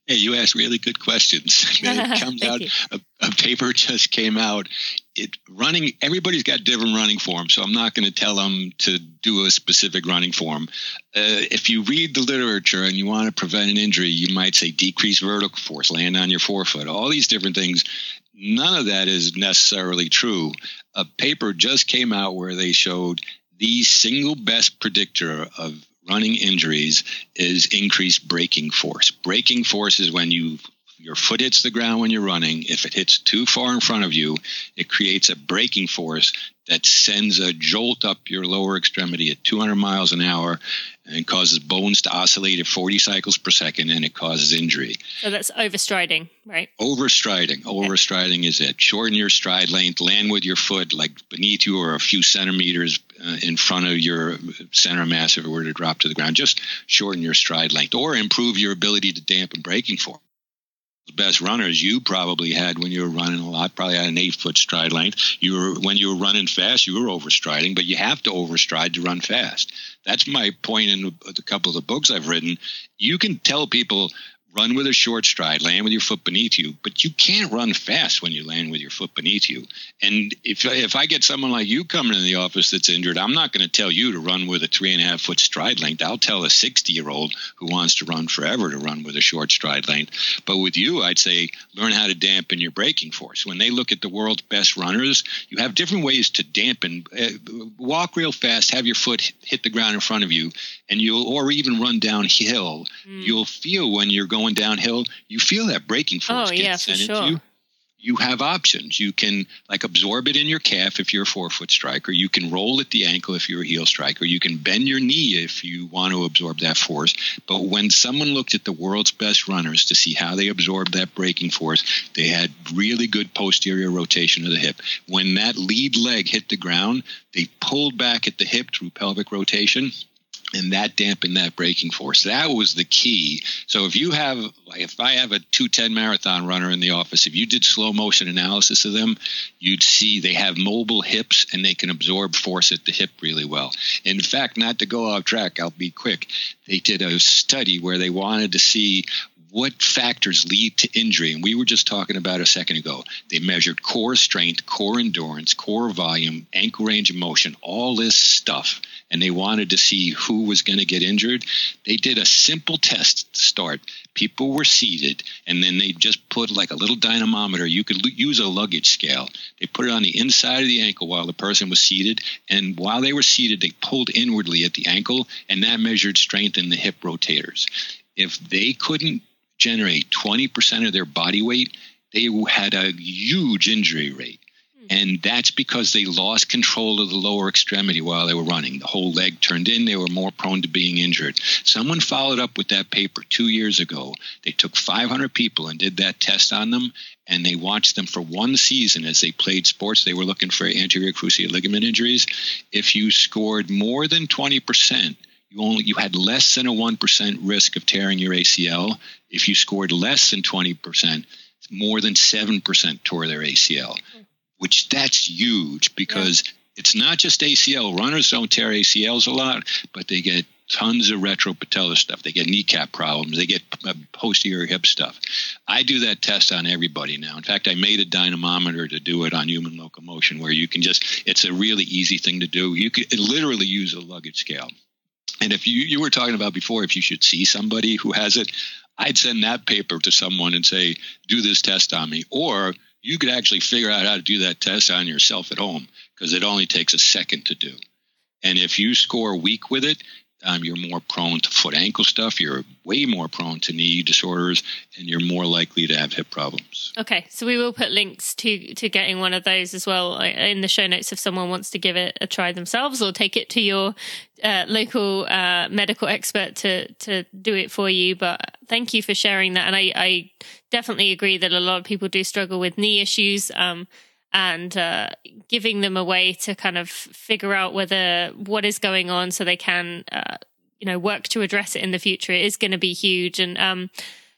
Hey, you ask really good questions. It comes out, a, a paper just came out. It running, everybody's got different running forms, so I'm not going to tell them to do a specific running form. Uh, if you read the literature and you want to prevent an injury, you might say decrease vertical force, land on your forefoot, all these different things. None of that is necessarily true. A paper just came out where they showed the single best predictor of running injuries is increased braking force. Braking force is when you your foot hits the ground when you're running. If it hits too far in front of you, it creates a braking force that sends a jolt up your lower extremity at two hundred miles an hour and causes bones to oscillate at forty cycles per second, and it causes injury. So that's overstriding, right? Overstriding. Overstriding okay. is it. Shorten your stride length, land with your foot like beneath you or a few centimeters uh, in front of your center of mass if it were to drop to the ground. Just shorten your stride length or improve your ability to dampen braking force. The best runners you probably had when you were running a lot, probably had an eight-foot stride length. You were when you were running fast, you were overstriding, but you have to overstride to run fast. That's my point in a, a couple of the books I've written. You can tell people, run with a short stride, land with your foot beneath you, but you can't run fast when you land with your foot beneath you. And if if I get someone like you coming in the office that's injured, I'm not going to tell you to run with a three and a half foot stride length. I'll tell a sixty-year-old who wants to run forever to run with a short stride length. But with you, I'd say learn how to dampen your braking force. When they look at the world's best runners, you have different ways to dampen. Uh, walk real fast, have your foot hit the ground in front of you, and you'll or even run downhill. Mm. You'll feel when you're going downhill, you feel that braking force oh, get yeah, sent for into sure. you. You have options. You can like absorb it in your calf if you're a four-foot striker. You can roll at the ankle if you're a heel striker. You can bend your knee if you want to absorb that force. But when someone looked at the world's best runners to see how they absorbed that braking force, they had really good posterior rotation of the hip. When that lead leg hit the ground, they pulled back at the hip through pelvic rotation, and that dampened that braking force. That was the key. So if you have, if I have a two ten marathon runner in the office, if you did slow motion analysis of them, you'd see they have mobile hips and they can absorb force at the hip really well. In fact, not to go off track, I'll be quick. They did a study where they wanted to see what factors lead to injury. And we were just talking about a second ago. They measured core strength, core endurance, core volume, ankle range of motion, all this stuff. And they wanted to see who was going to get injured. They did a simple test to start. People were seated, and then they just put like a little dynamometer. You could l- use a luggage scale. They put it on the inside of the ankle while the person was seated. And while they were seated, they pulled inwardly at the ankle, and that measured strength in the hip rotators. If they couldn't generate twenty percent of their body weight, they had a huge injury rate. And that's because they lost control of the lower extremity while they were running. The whole leg turned in. They were more prone to being injured. Someone followed up with that paper two years ago. They took five hundred people and did that test on them, and they watched them for one season as they played sports. They were looking for anterior cruciate ligament injuries. If you scored more than twenty percent, you only you had less than a one percent risk of tearing your A C L. If you scored less than twenty percent, more than seven percent tore their A C L. Which that's huge because yeah. It's not just A C L. Runners don't tear A C Ls a lot, but they get tons of retropatellar stuff. They get kneecap problems. They get posterior hip stuff. I do that test on everybody now. In fact, I made a dynamometer to do it on human locomotion where you can just, it's a really easy thing to do. You could literally use a luggage scale. And if you, you were talking about before, if you should see somebody who has it, I'd send that paper to someone and say, do this test on me. Or you could actually figure out how to do that test on yourself at home because it only takes a second to do. And if you score weak with it, um, you're more prone to foot ankle stuff. You're way more prone to knee disorders, and you're more likely to have hip problems. Okay, so we will put links to, to getting one of those as well in the show notes if someone wants to give it a try themselves or take it to your uh, local uh, medical expert to, to do it for you. But thank you for sharing that. And I, I definitely agree that a lot of people do struggle with knee issues. Um, and uh, giving them a way to kind of figure out whether what is going on so they can, uh, you know, work to address it in the future. It is going to be huge. And um,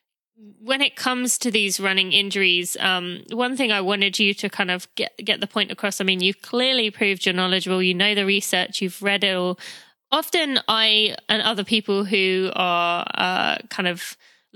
when it comes to these running injuries, um, one thing I wanted you to kind of get, get the point across, I mean, you've clearly proved you're knowledgeable, you know the research, you've read it all. Often I and other people who are uh, kind of look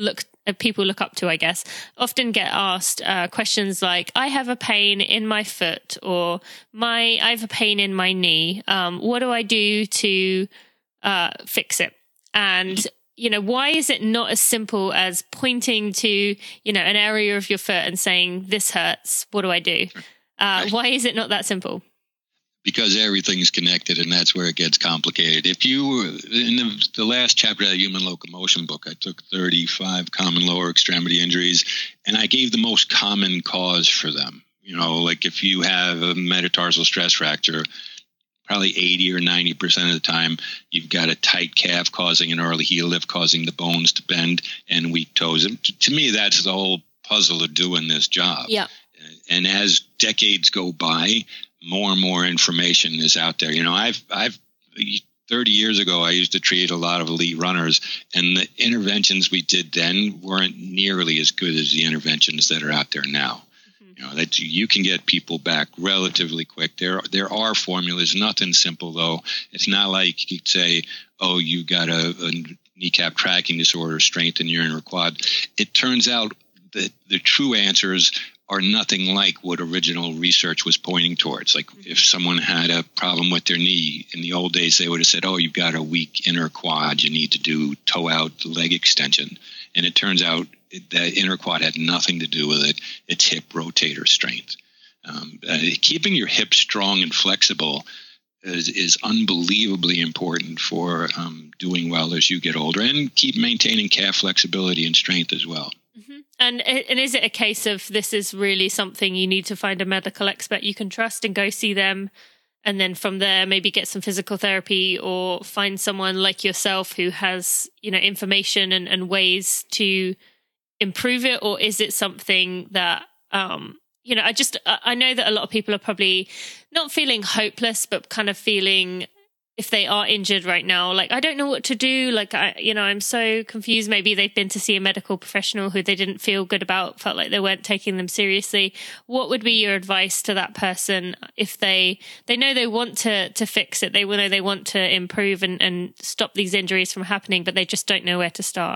uh, people look up to, I guess, often get asked uh, questions like, I have a pain in my foot, or my I have a pain in my knee. Um, what do I do to uh, fix it? And, you know, why is it not as simple as pointing to, you know, an area of your foot and saying, this hurts, what do I do? Uh, why is it not that simple? Because everything's connected, and that's where it gets complicated. If you, in the, the last chapter of the Human Locomotion book, I took thirty-five common lower extremity injuries, and I gave the most common cause for them. You know, like if you have a metatarsal stress fracture, probably eighty or ninety percent of the time, you've got a tight calf causing an early heel lift, causing the bones to bend, and weak toes. And to me, that's the whole puzzle of doing this job. Yeah. And as decades go by, more and more information is out there. You know, I've, I've, thirty years ago, I used to treat a lot of elite runners, and the interventions we did then weren't nearly as good as the interventions that are out there now. Mm-hmm. You know, that you can get people back relatively quick. There, there are formulas, nothing simple though. It's not like you'd say, oh, you got a, a kneecap tracking disorder, strengthen your inner quad. It turns out that the true answers are nothing like what original research was pointing towards. Like if someone had a problem with their knee, in the old days, they would have said, oh, you've got a weak inner quad. You need to do toe out leg extension. And it turns out that inner quad had nothing to do with it. It's hip rotator strength. Um, uh, keeping your hips strong and flexible is, is unbelievably important for um, doing well as you get older, and keep maintaining calf flexibility and strength as well. Mm-hmm. And and is it a case of this is really something you need to find a medical expert you can trust and go see them, and then from there maybe get some physical therapy, or find someone like yourself who has, you know, information and, and ways to improve it? Or is it something that, um, you know, I just, I know that a lot of people are probably not feeling hopeless, but kind of feeling, if they are injured right now, like, I don't know what to do. Like, I, you know, I'm so confused. Maybe they've been to see a medical professional who they didn't feel good about, felt like they weren't taking them seriously. What would be your advice to that person if they, they know they want to, to fix it? They know they want to improve and, and stop these injuries from happening, but they just don't know where to start.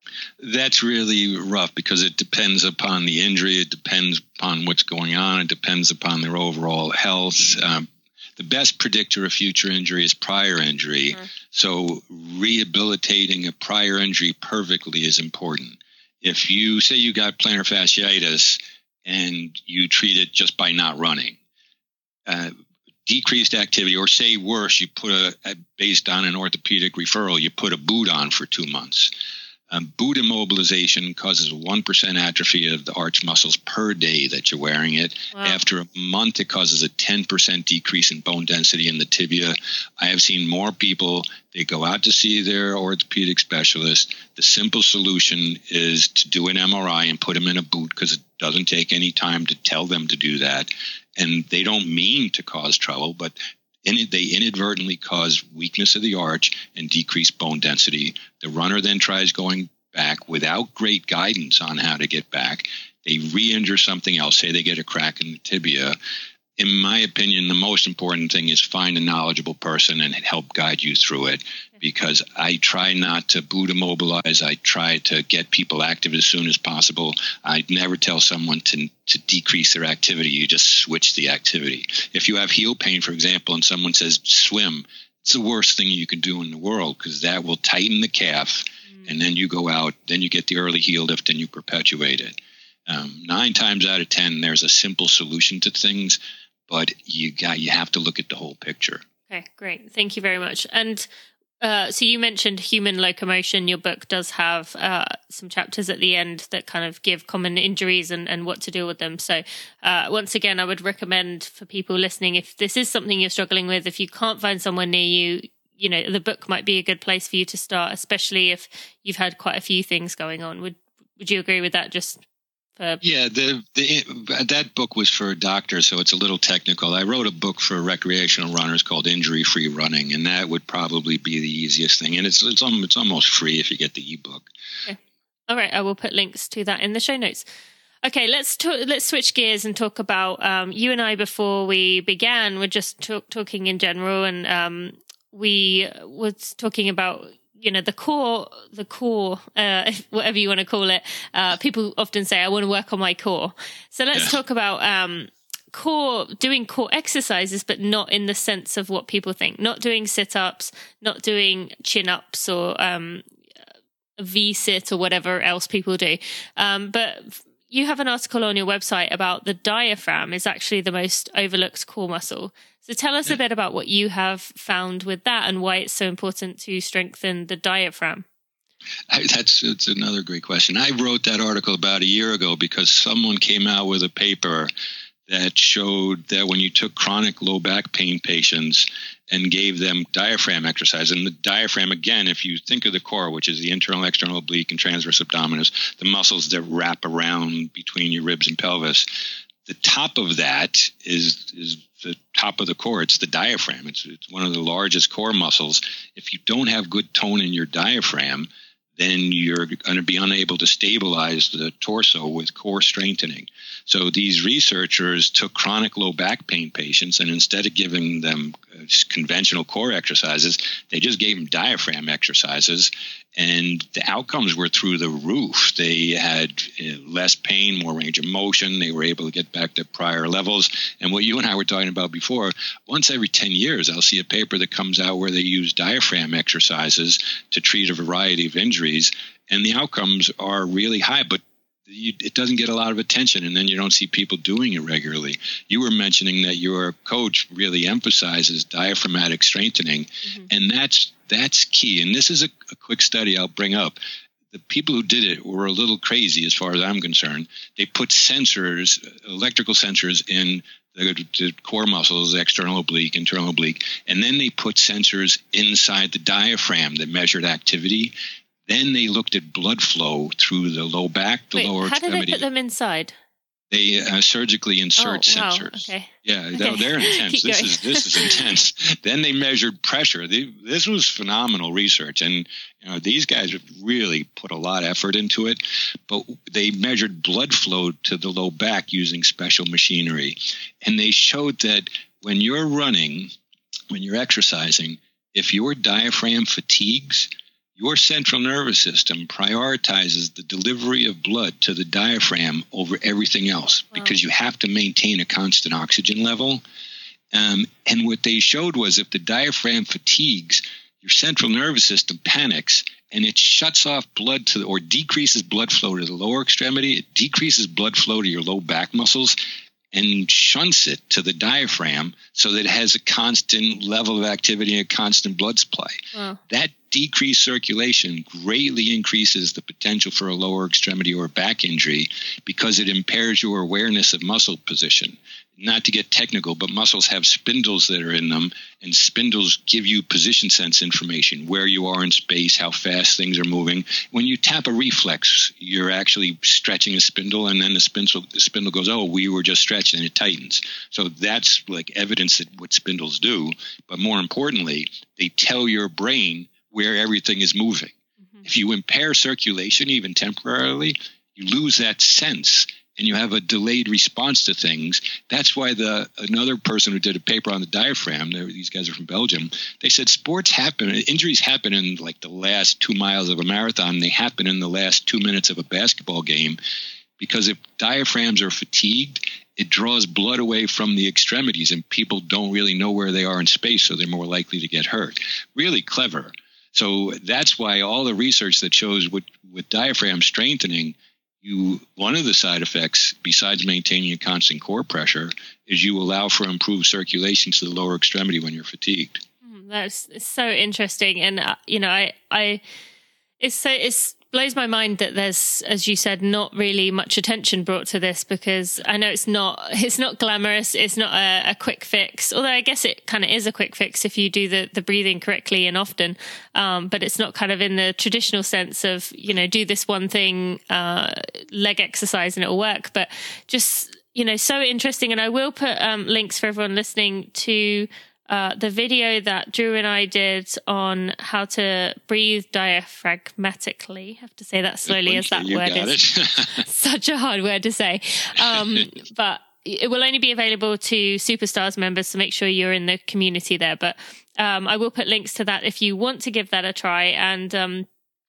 That's really rough, because it depends upon the injury. It depends upon what's going on. It depends upon their overall health. Um, The best predictor of future injury is prior injury. Mm-hmm. So rehabilitating a prior injury perfectly is important. If you say you got plantar fasciitis and you treat it just by not running, uh, decreased activity, or say worse, you put a, a, based on an orthopedic referral, you put a boot on for two months. Um, boot immobilization causes a one percent atrophy of the arch muscles per day that you're wearing it. Wow. After a month, it causes a ten percent decrease in bone density in the tibia. I have seen more people, they go out to see their orthopedic specialist. The simple solution is to do an M R I and put them in a boot, because it doesn't take any time to tell them to do that. And they don't mean to cause trouble, but In it, they inadvertently cause weakness of the arch and decreased bone density. The runner then tries going back without great guidance on how to get back. They re-injure something else, say they get a crack in the tibia. In my opinion, the most important thing is find a knowledgeable person and help guide you through it, because I try not to boot immobilize. I try to get people active as soon as possible. I never tell someone to, to decrease their activity. You just switch the activity. If you have heel pain, for example, and someone says swim, it's the worst thing you can do in the world, because that will tighten the calf, mm. and then you go out, then you get the early heel lift and you perpetuate it. Um, nine times out of ten, there's a simple solution to things, but you got you have to look at the whole picture. Okay, great. Thank you very much. And uh, so you mentioned human locomotion. Your book does have uh, some chapters at the end that kind of give common injuries and, and what to do with them. So uh, once again, I would recommend for people listening, if this is something you're struggling with, if you can't find someone near you, you know, the book might be a good place for you to start, especially if you've had quite a few things going on. Would Would you agree with that? Just Uh, yeah, the, the that book was for doctors, so it's a little technical. I wrote a book for recreational runners called Injury Free Running, and that would probably be the easiest thing. And it's it's, it's almost free if you get the ebook. Okay. All right, I will put links to that in the show notes. Okay, let's talk, let's switch gears and talk about um, you and I. Before we began, we're just talk, talking in general, and um, we was talking about you know, the core, the core, uh, whatever you want to call it, uh, people often say, I want to work on my core. So let's yeah. talk about um, core, doing core exercises, but not in the sense of what people think, not doing sit-ups, not doing chin-ups or um, V-sit or whatever else people do. Um, but you have an article on your website about the diaphragm is actually the most overlooked core muscle. So tell us a bit about what you have found with that and why it's so important to strengthen the diaphragm. I, that's, that's another great question. I wrote that article about a year ago because someone came out with a paper that showed that when you took chronic low back pain patients and gave them diaphragm exercise, and the diaphragm, again, if you think of the core, which is the internal, external oblique and transverse abdominis, the muscles that wrap around between your ribs and pelvis, the top of that is is the top of the core. It's the diaphragm. It's, it's one of the largest core muscles. If you don't have good tone in your diaphragm, then you're going to be unable to stabilize the torso with core strengthening. So these researchers took chronic low back pain patients, and instead of giving them uh, conventional core exercises, they just gave them diaphragm exercises, and the outcomes were through the roof. They had uh, less pain, more range of motion. They were able to get back to prior levels. And what you and I were talking about before, once every ten years, I'll see a paper that comes out where they use diaphragm exercises to treat a variety of injuries, and the outcomes are really high, but You, it doesn't get a lot of attention, and then you don't see people doing it regularly. You were mentioning that your coach really emphasizes diaphragmatic strengthening, mm-hmm. and that's that's key. And this is a, a quick study I'll bring up. The people who did it were a little crazy as far as I'm concerned. They put sensors, electrical sensors in the, the core muscles, external oblique, internal oblique, and then they put sensors inside the diaphragm that measured activity. Then they looked at blood flow through the low back, the Wait, lower how extremity. How did they put them inside? They uh, surgically insert oh, wow. sensors. Okay. Yeah, okay. They're, they're intense. this is this is intense. Then they measured pressure. They, this was phenomenal research, and you know these guys have really put a lot of effort into it. But they measured blood flow to the low back using special machinery, and they showed that when you're running, when you're exercising, if your diaphragm fatigues, your central nervous system prioritizes the delivery of blood to the diaphragm over everything else wow. because you have to maintain a constant oxygen level. Um, and what they showed was if the diaphragm fatigues, your central nervous system panics and it shuts off blood to the, or decreases blood flow to the lower extremity. It decreases blood flow to your low back muscles and shunts it to the diaphragm so that it has a constant level of activity and a constant blood supply. Wow. That decreased circulation greatly increases the potential for a lower extremity or back injury because it impairs your awareness of muscle position. Not to get technical, but muscles have spindles that are in them, and spindles give you position sense information, where you are in space, how fast things are moving. When you tap a reflex, you're actually stretching a spindle, and then the spindle, the spindle goes, oh, we were just stretched, and it tightens. So that's like evidence that what spindles do. But more importantly, they tell your brain where everything is moving. Mm-hmm. If you impair circulation, even temporarily, you lose that sense. And you have a delayed response to things. That's why the another person who did a paper on the diaphragm, these guys are from Belgium, they said sports happen, injuries happen in like the last two miles of a marathon. They happen in the last two minutes of a basketball game because if diaphragms are fatigued, it draws blood away from the extremities and people don't really know where they are in space, so they're more likely to get hurt. Really clever. So that's why all the research that shows with, with diaphragm strengthening, You one of the side effects, besides maintaining a constant core pressure, is you allow for improved circulation to the lower extremity when you're fatigued. That's so interesting, and uh, you know, I, I, it's so it blows my mind that there's, as you said, not really much attention brought to this because I know it's not, it's not glamorous, it's not a, a quick fix. Although I guess it kind of is a quick fix if you do the the breathing correctly and often, um, but it's not kind of in the traditional sense of, you know, do this one thing, uh, leg exercise and it'll work. But just, you know, so interesting. And I will put um, links for everyone listening to Uh, the video that Drew and I did on how to breathe diaphragmatically. I have to say that slowly as that you word is such a hard word to say. Um, but it will only be available to Superstars members, so make sure you're in the community there. But um, I will put links to that if you want to give that a try. And um,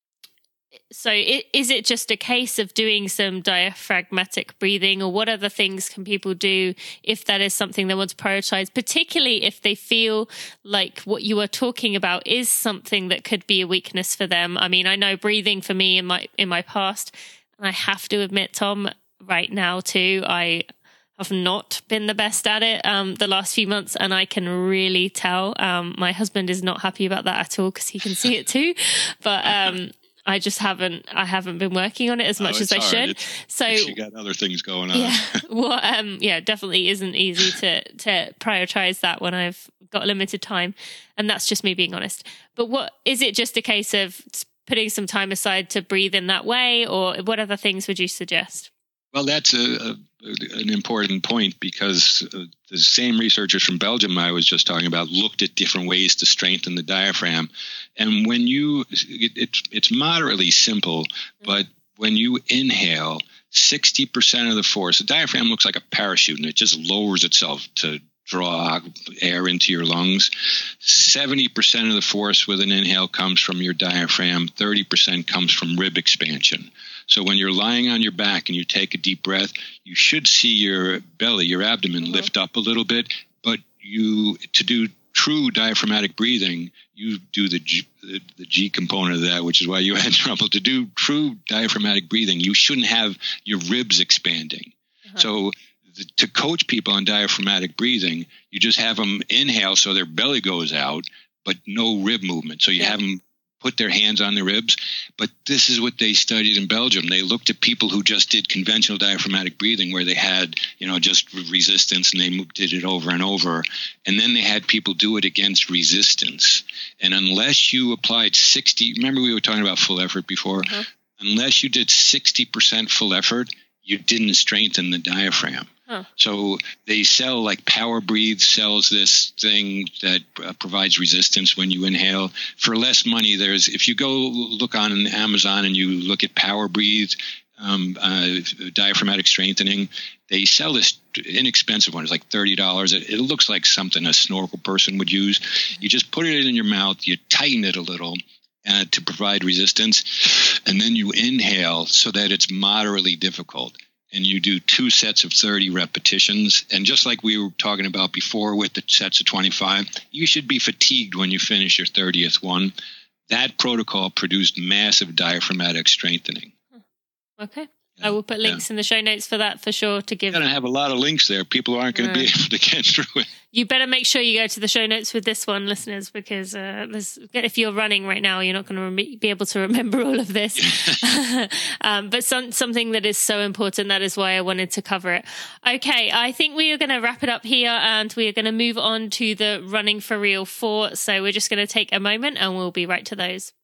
so it, is it just a case of doing some diaphragmatic breathing, or what other things can people do if that is something they want to prioritize, particularly if they feel like what you are talking about is something that could be a weakness for them? I mean, I know breathing for me in my in my past, and I have to admit, Tom, right now too, I have not been the best at it um, the last few months, and I can really tell. Um, my husband is not happy about that at all because he can see it too. But um, I just haven't. I haven't been working on it as much oh, as I hard. should. It's, so you got other things going on. Yeah, well, um, yeah, definitely isn't easy to to prioritize that when I've got limited time, and that's just me being honest. But what is it? Just a case of putting some time aside to breathe in that way, or what other things would you suggest? Well, that's a, a, an important point, because uh, the same researchers from Belgium I was just talking about looked at different ways to strengthen the diaphragm. And when you, it, it's, it's moderately simple, but when you inhale, sixty percent of the force, the diaphragm looks like a parachute, and it just lowers itself to draw air into your lungs. seventy percent of the force with an inhale comes from your diaphragm. thirty percent comes from rib expansion. So when you're lying on your back and you take a deep breath, you should see your belly, your abdomen mm-hmm. lift up a little bit. But you, to do true diaphragmatic breathing, you do the G, the, the G component of that, which is why you had trouble. To do true diaphragmatic breathing, you shouldn't have your ribs expanding. Uh-huh. So the, to coach people on diaphragmatic breathing, you just have them inhale so their belly goes out, but no rib movement. So you yeah. have them put their hands on their ribs. But this is what they studied in Belgium. They looked at people who just did conventional diaphragmatic breathing, where they had, you know, just resistance, and they did it over and over. And then they had people do it against resistance. And unless you applied sixty, remember we were talking about full effort before, uh-huh. unless you did sixty percent full effort, you didn't strengthen the diaphragm. Huh. So they sell, like Power Breathe sells this thing that uh, provides resistance when you inhale. For less money, there's, if you go look on Amazon and you look at Power Breathe, um, uh, diaphragmatic strengthening, they sell this inexpensive one. It's like thirty dollars. It, it looks like something a snorkel person would use. You just put it in your mouth, you tighten it a little uh, to provide resistance, and then you inhale so that it's moderately difficult. And you do two sets of thirty repetitions. And just like we were talking about before with the sets of twenty-five, you should be fatigued when you finish your thirtieth one. That protocol produced massive diaphragmatic strengthening. Okay. I will put links yeah. in the show notes for that for sure to give. You're going to have a lot of links there. People aren't going right. to be able to get through it. You better make sure you go to the show notes with this one, listeners, because uh, this, if you're running right now, you're not going to rem- be able to remember all of this. um, but some, something that is so important, that is why I wanted to cover it. Okay, I think we are going to wrap it up here, and we are going to move on to the Running for Real four. So we're just going to take a moment and we'll be right to those.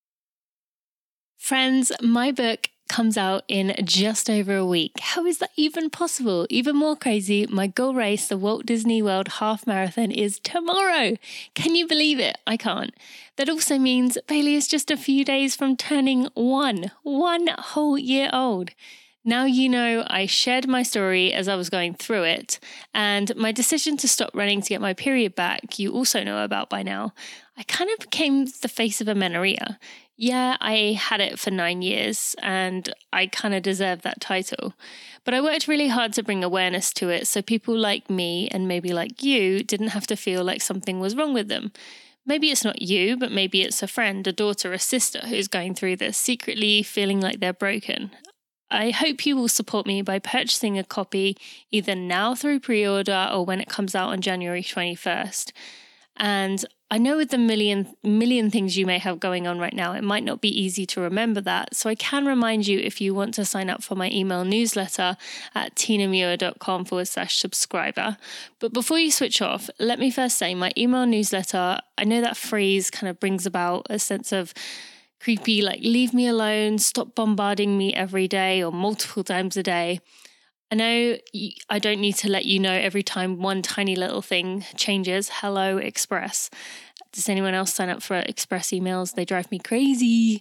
Friends, my book comes out in just over a week. How is that even possible? Even more crazy, my goal race, the Walt Disney World Half Marathon, is tomorrow. Can you believe it? I can't. That also means Bailey is just a few days from turning one, one whole year old. Now you know I shared my story as I was going through it, and my decision to stop running to get my period back, you also know about by now. I kind of became the face of amenorrhea. Yeah, I had it for nine years and I kind of deserve that title. But I worked really hard to bring awareness to it so people like me and maybe like you didn't have to feel like something was wrong with them. Maybe it's not you, but maybe it's a friend, a daughter, a sister who's going through this, secretly feeling like they're broken. I hope you will support me by purchasing a copy either now through pre-order or when it comes out on January twenty-first. And I know with the million million things you may have going on right now, it might not be easy to remember that. So I can remind you, if you want to sign up for my email newsletter at tinamuir.com forward slash subscriber. But before you switch off, let me first say my email newsletter, I know that phrase kind of brings about a sense of creepy, like leave me alone, stop bombarding me every day or multiple times a day. I know I don't need to let you know every time one tiny little thing changes. Hello, Express. Does anyone else sign up for Express emails? They drive me crazy.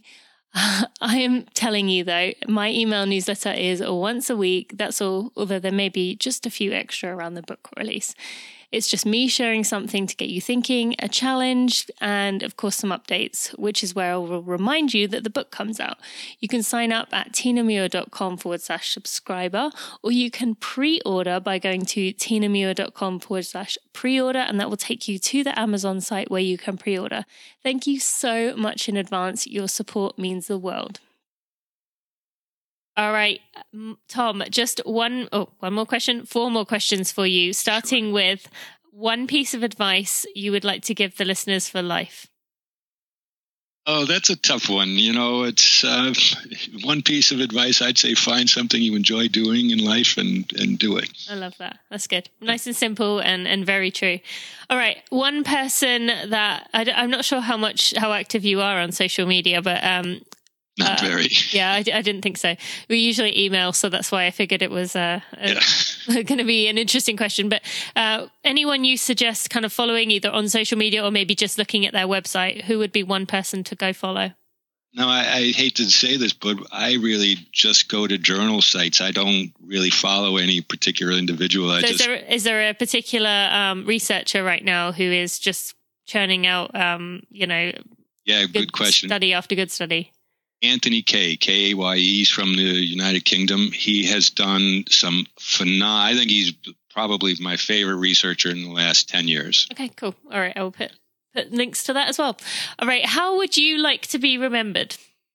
I am telling you, though, my email newsletter is once a week. That's all, although there may be just a few extra around the book release. It's just me sharing something to get you thinking, a challenge, and of course some updates, which is where I will remind you that the book comes out. You can sign up at tinamuir.com forward slash subscriber, or you can pre-order by going to tinamuir.com forward slash pre-order, and that will take you to the Amazon site where you can pre-order. Thank you so much in advance. Your support means the world. All right, Tom, just one, oh, one more question, four more questions for you, starting sure. with one piece of advice you would like to give the listeners for life. Oh, that's a tough one. You know, it's uh, one piece of advice. I'd say find something you enjoy doing in life and, and do it. I love that. That's good. Nice and simple and, and very true. All right. One person that I, I'm not sure how much, how active you are on social media, but um, Not uh, very. Yeah, I, I didn't think so. We usually email, so that's why I figured it was uh, yeah. going to be an interesting question. But uh, anyone you suggest kind of following either on social media or maybe just looking at their website, who would be one person to go follow? No, I, I hate to say this, but I really just go to journal sites. I don't really follow any particular individual. I so just, is, there, is there a particular um, researcher right now who is just churning out, um, you know, yeah, good, good question. Study after good study? Anthony Kaye, K A Y E, he's from the United Kingdom. He has done some phenomenal, I think he's probably my favorite researcher in the last ten years. Okay, cool. All right, I will put, put links to that as well. All right, how would you like to be remembered?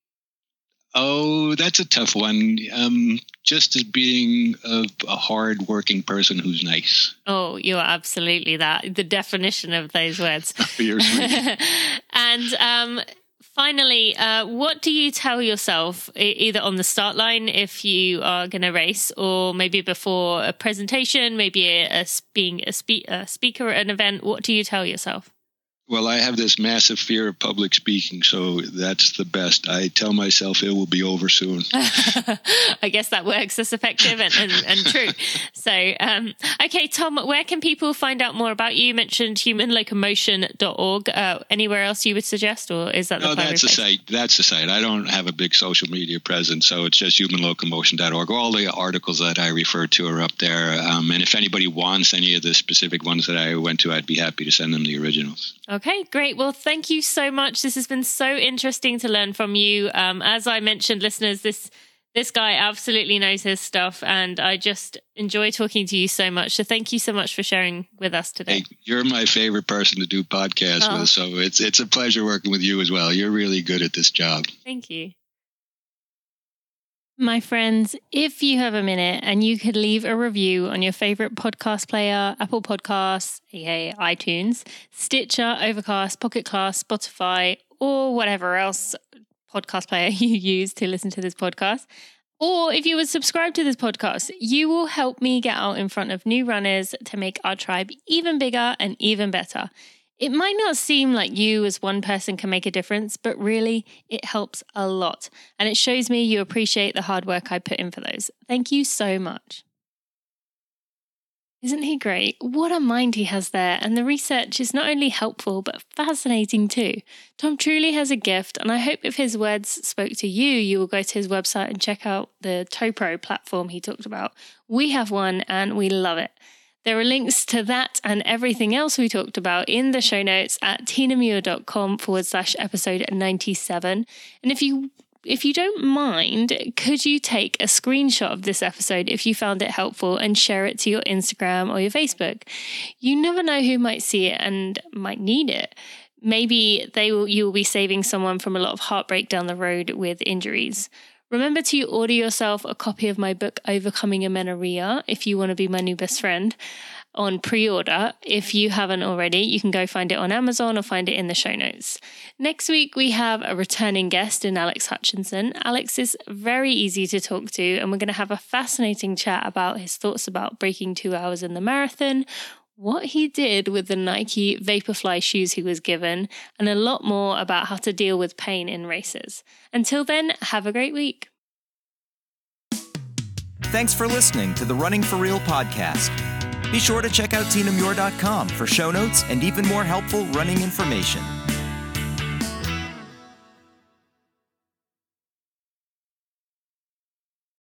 Oh, that's a tough one. Um, just as being a, a hard-working person who's nice. Oh, you're absolutely that. The definition of those words. You're sweet. And um finally, uh, what do you tell yourself, either on the start line if you are going to race, or maybe before a presentation, maybe a, a being a, spe- a speaker at an event? What do you tell yourself? Well, I have this massive fear of public speaking, so that's the best. I tell myself it will be over soon. I guess that works. That's effective and, and, and true. So, um, okay, Tom, where can people find out more about you? You mentioned human locomotion dot org. Uh, anywhere else you would suggest, or is that the No, primary that's the place? site. That's the site. I don't have a big social media presence, so it's just human locomotion dot org. All the articles that I refer to are up there. Um, and if anybody wants any of the specific ones that I went to, I'd be happy to send them the originals. Okay, great. Well, thank you so much. This has been so interesting to learn from you. Um, as I mentioned, listeners, this this guy absolutely knows his stuff, and I just enjoy talking to you so much. So thank you so much for sharing with us today. Hey, you're my favorite person to do podcasts oh. with, so it's it's a pleasure working with you as well. You're really good at this job. Thank you. My friends, if you have a minute and you could leave a review on your favorite podcast player, Apple Podcasts, aka iTunes, Stitcher, Overcast, Pocket Cast, Spotify, or whatever else podcast player you use to listen to this podcast, or if you would subscribe to this podcast, you will help me get out in front of new runners to make our tribe even bigger and even better. It might not seem like you as one person can make a difference, but really it helps a lot. And it shows me you appreciate the hard work I put in for those. Thank you so much. Isn't he great? What a mind he has there. And the research is not only helpful, but fascinating too. Tom truly has a gift, and I hope if his words spoke to you, you will go to his website and check out the ToPro platform he talked about. We have one and we love it. There are links to that and everything else we talked about in the show notes at tinamuir.com forward slash episode ninety-seven. And if you if you don't mind, could you take a screenshot of this episode if you found it helpful and share it to your Instagram or your Facebook? You never know who might see it and might need it. Maybe they will, you will be saving someone from a lot of heartbreak down the road with injuries. Remember to order yourself a copy of my book, Overcoming Amenorrhea, if you want to be my new best friend, on pre-order. If you haven't already, you can go find it on Amazon or find it in the show notes. Next week, we have a returning guest in Alex Hutchinson. Alex is very easy to talk to, and we're going to have a fascinating chat about his thoughts about breaking two hours in the marathon, what he did with the Nike Vaporfly shoes he was given, and a lot more about how to deal with pain in races. Until then, have a great week. Thanks for listening to the Running for Real podcast. Be sure to check out tina muir dot com for show notes and even more helpful running information.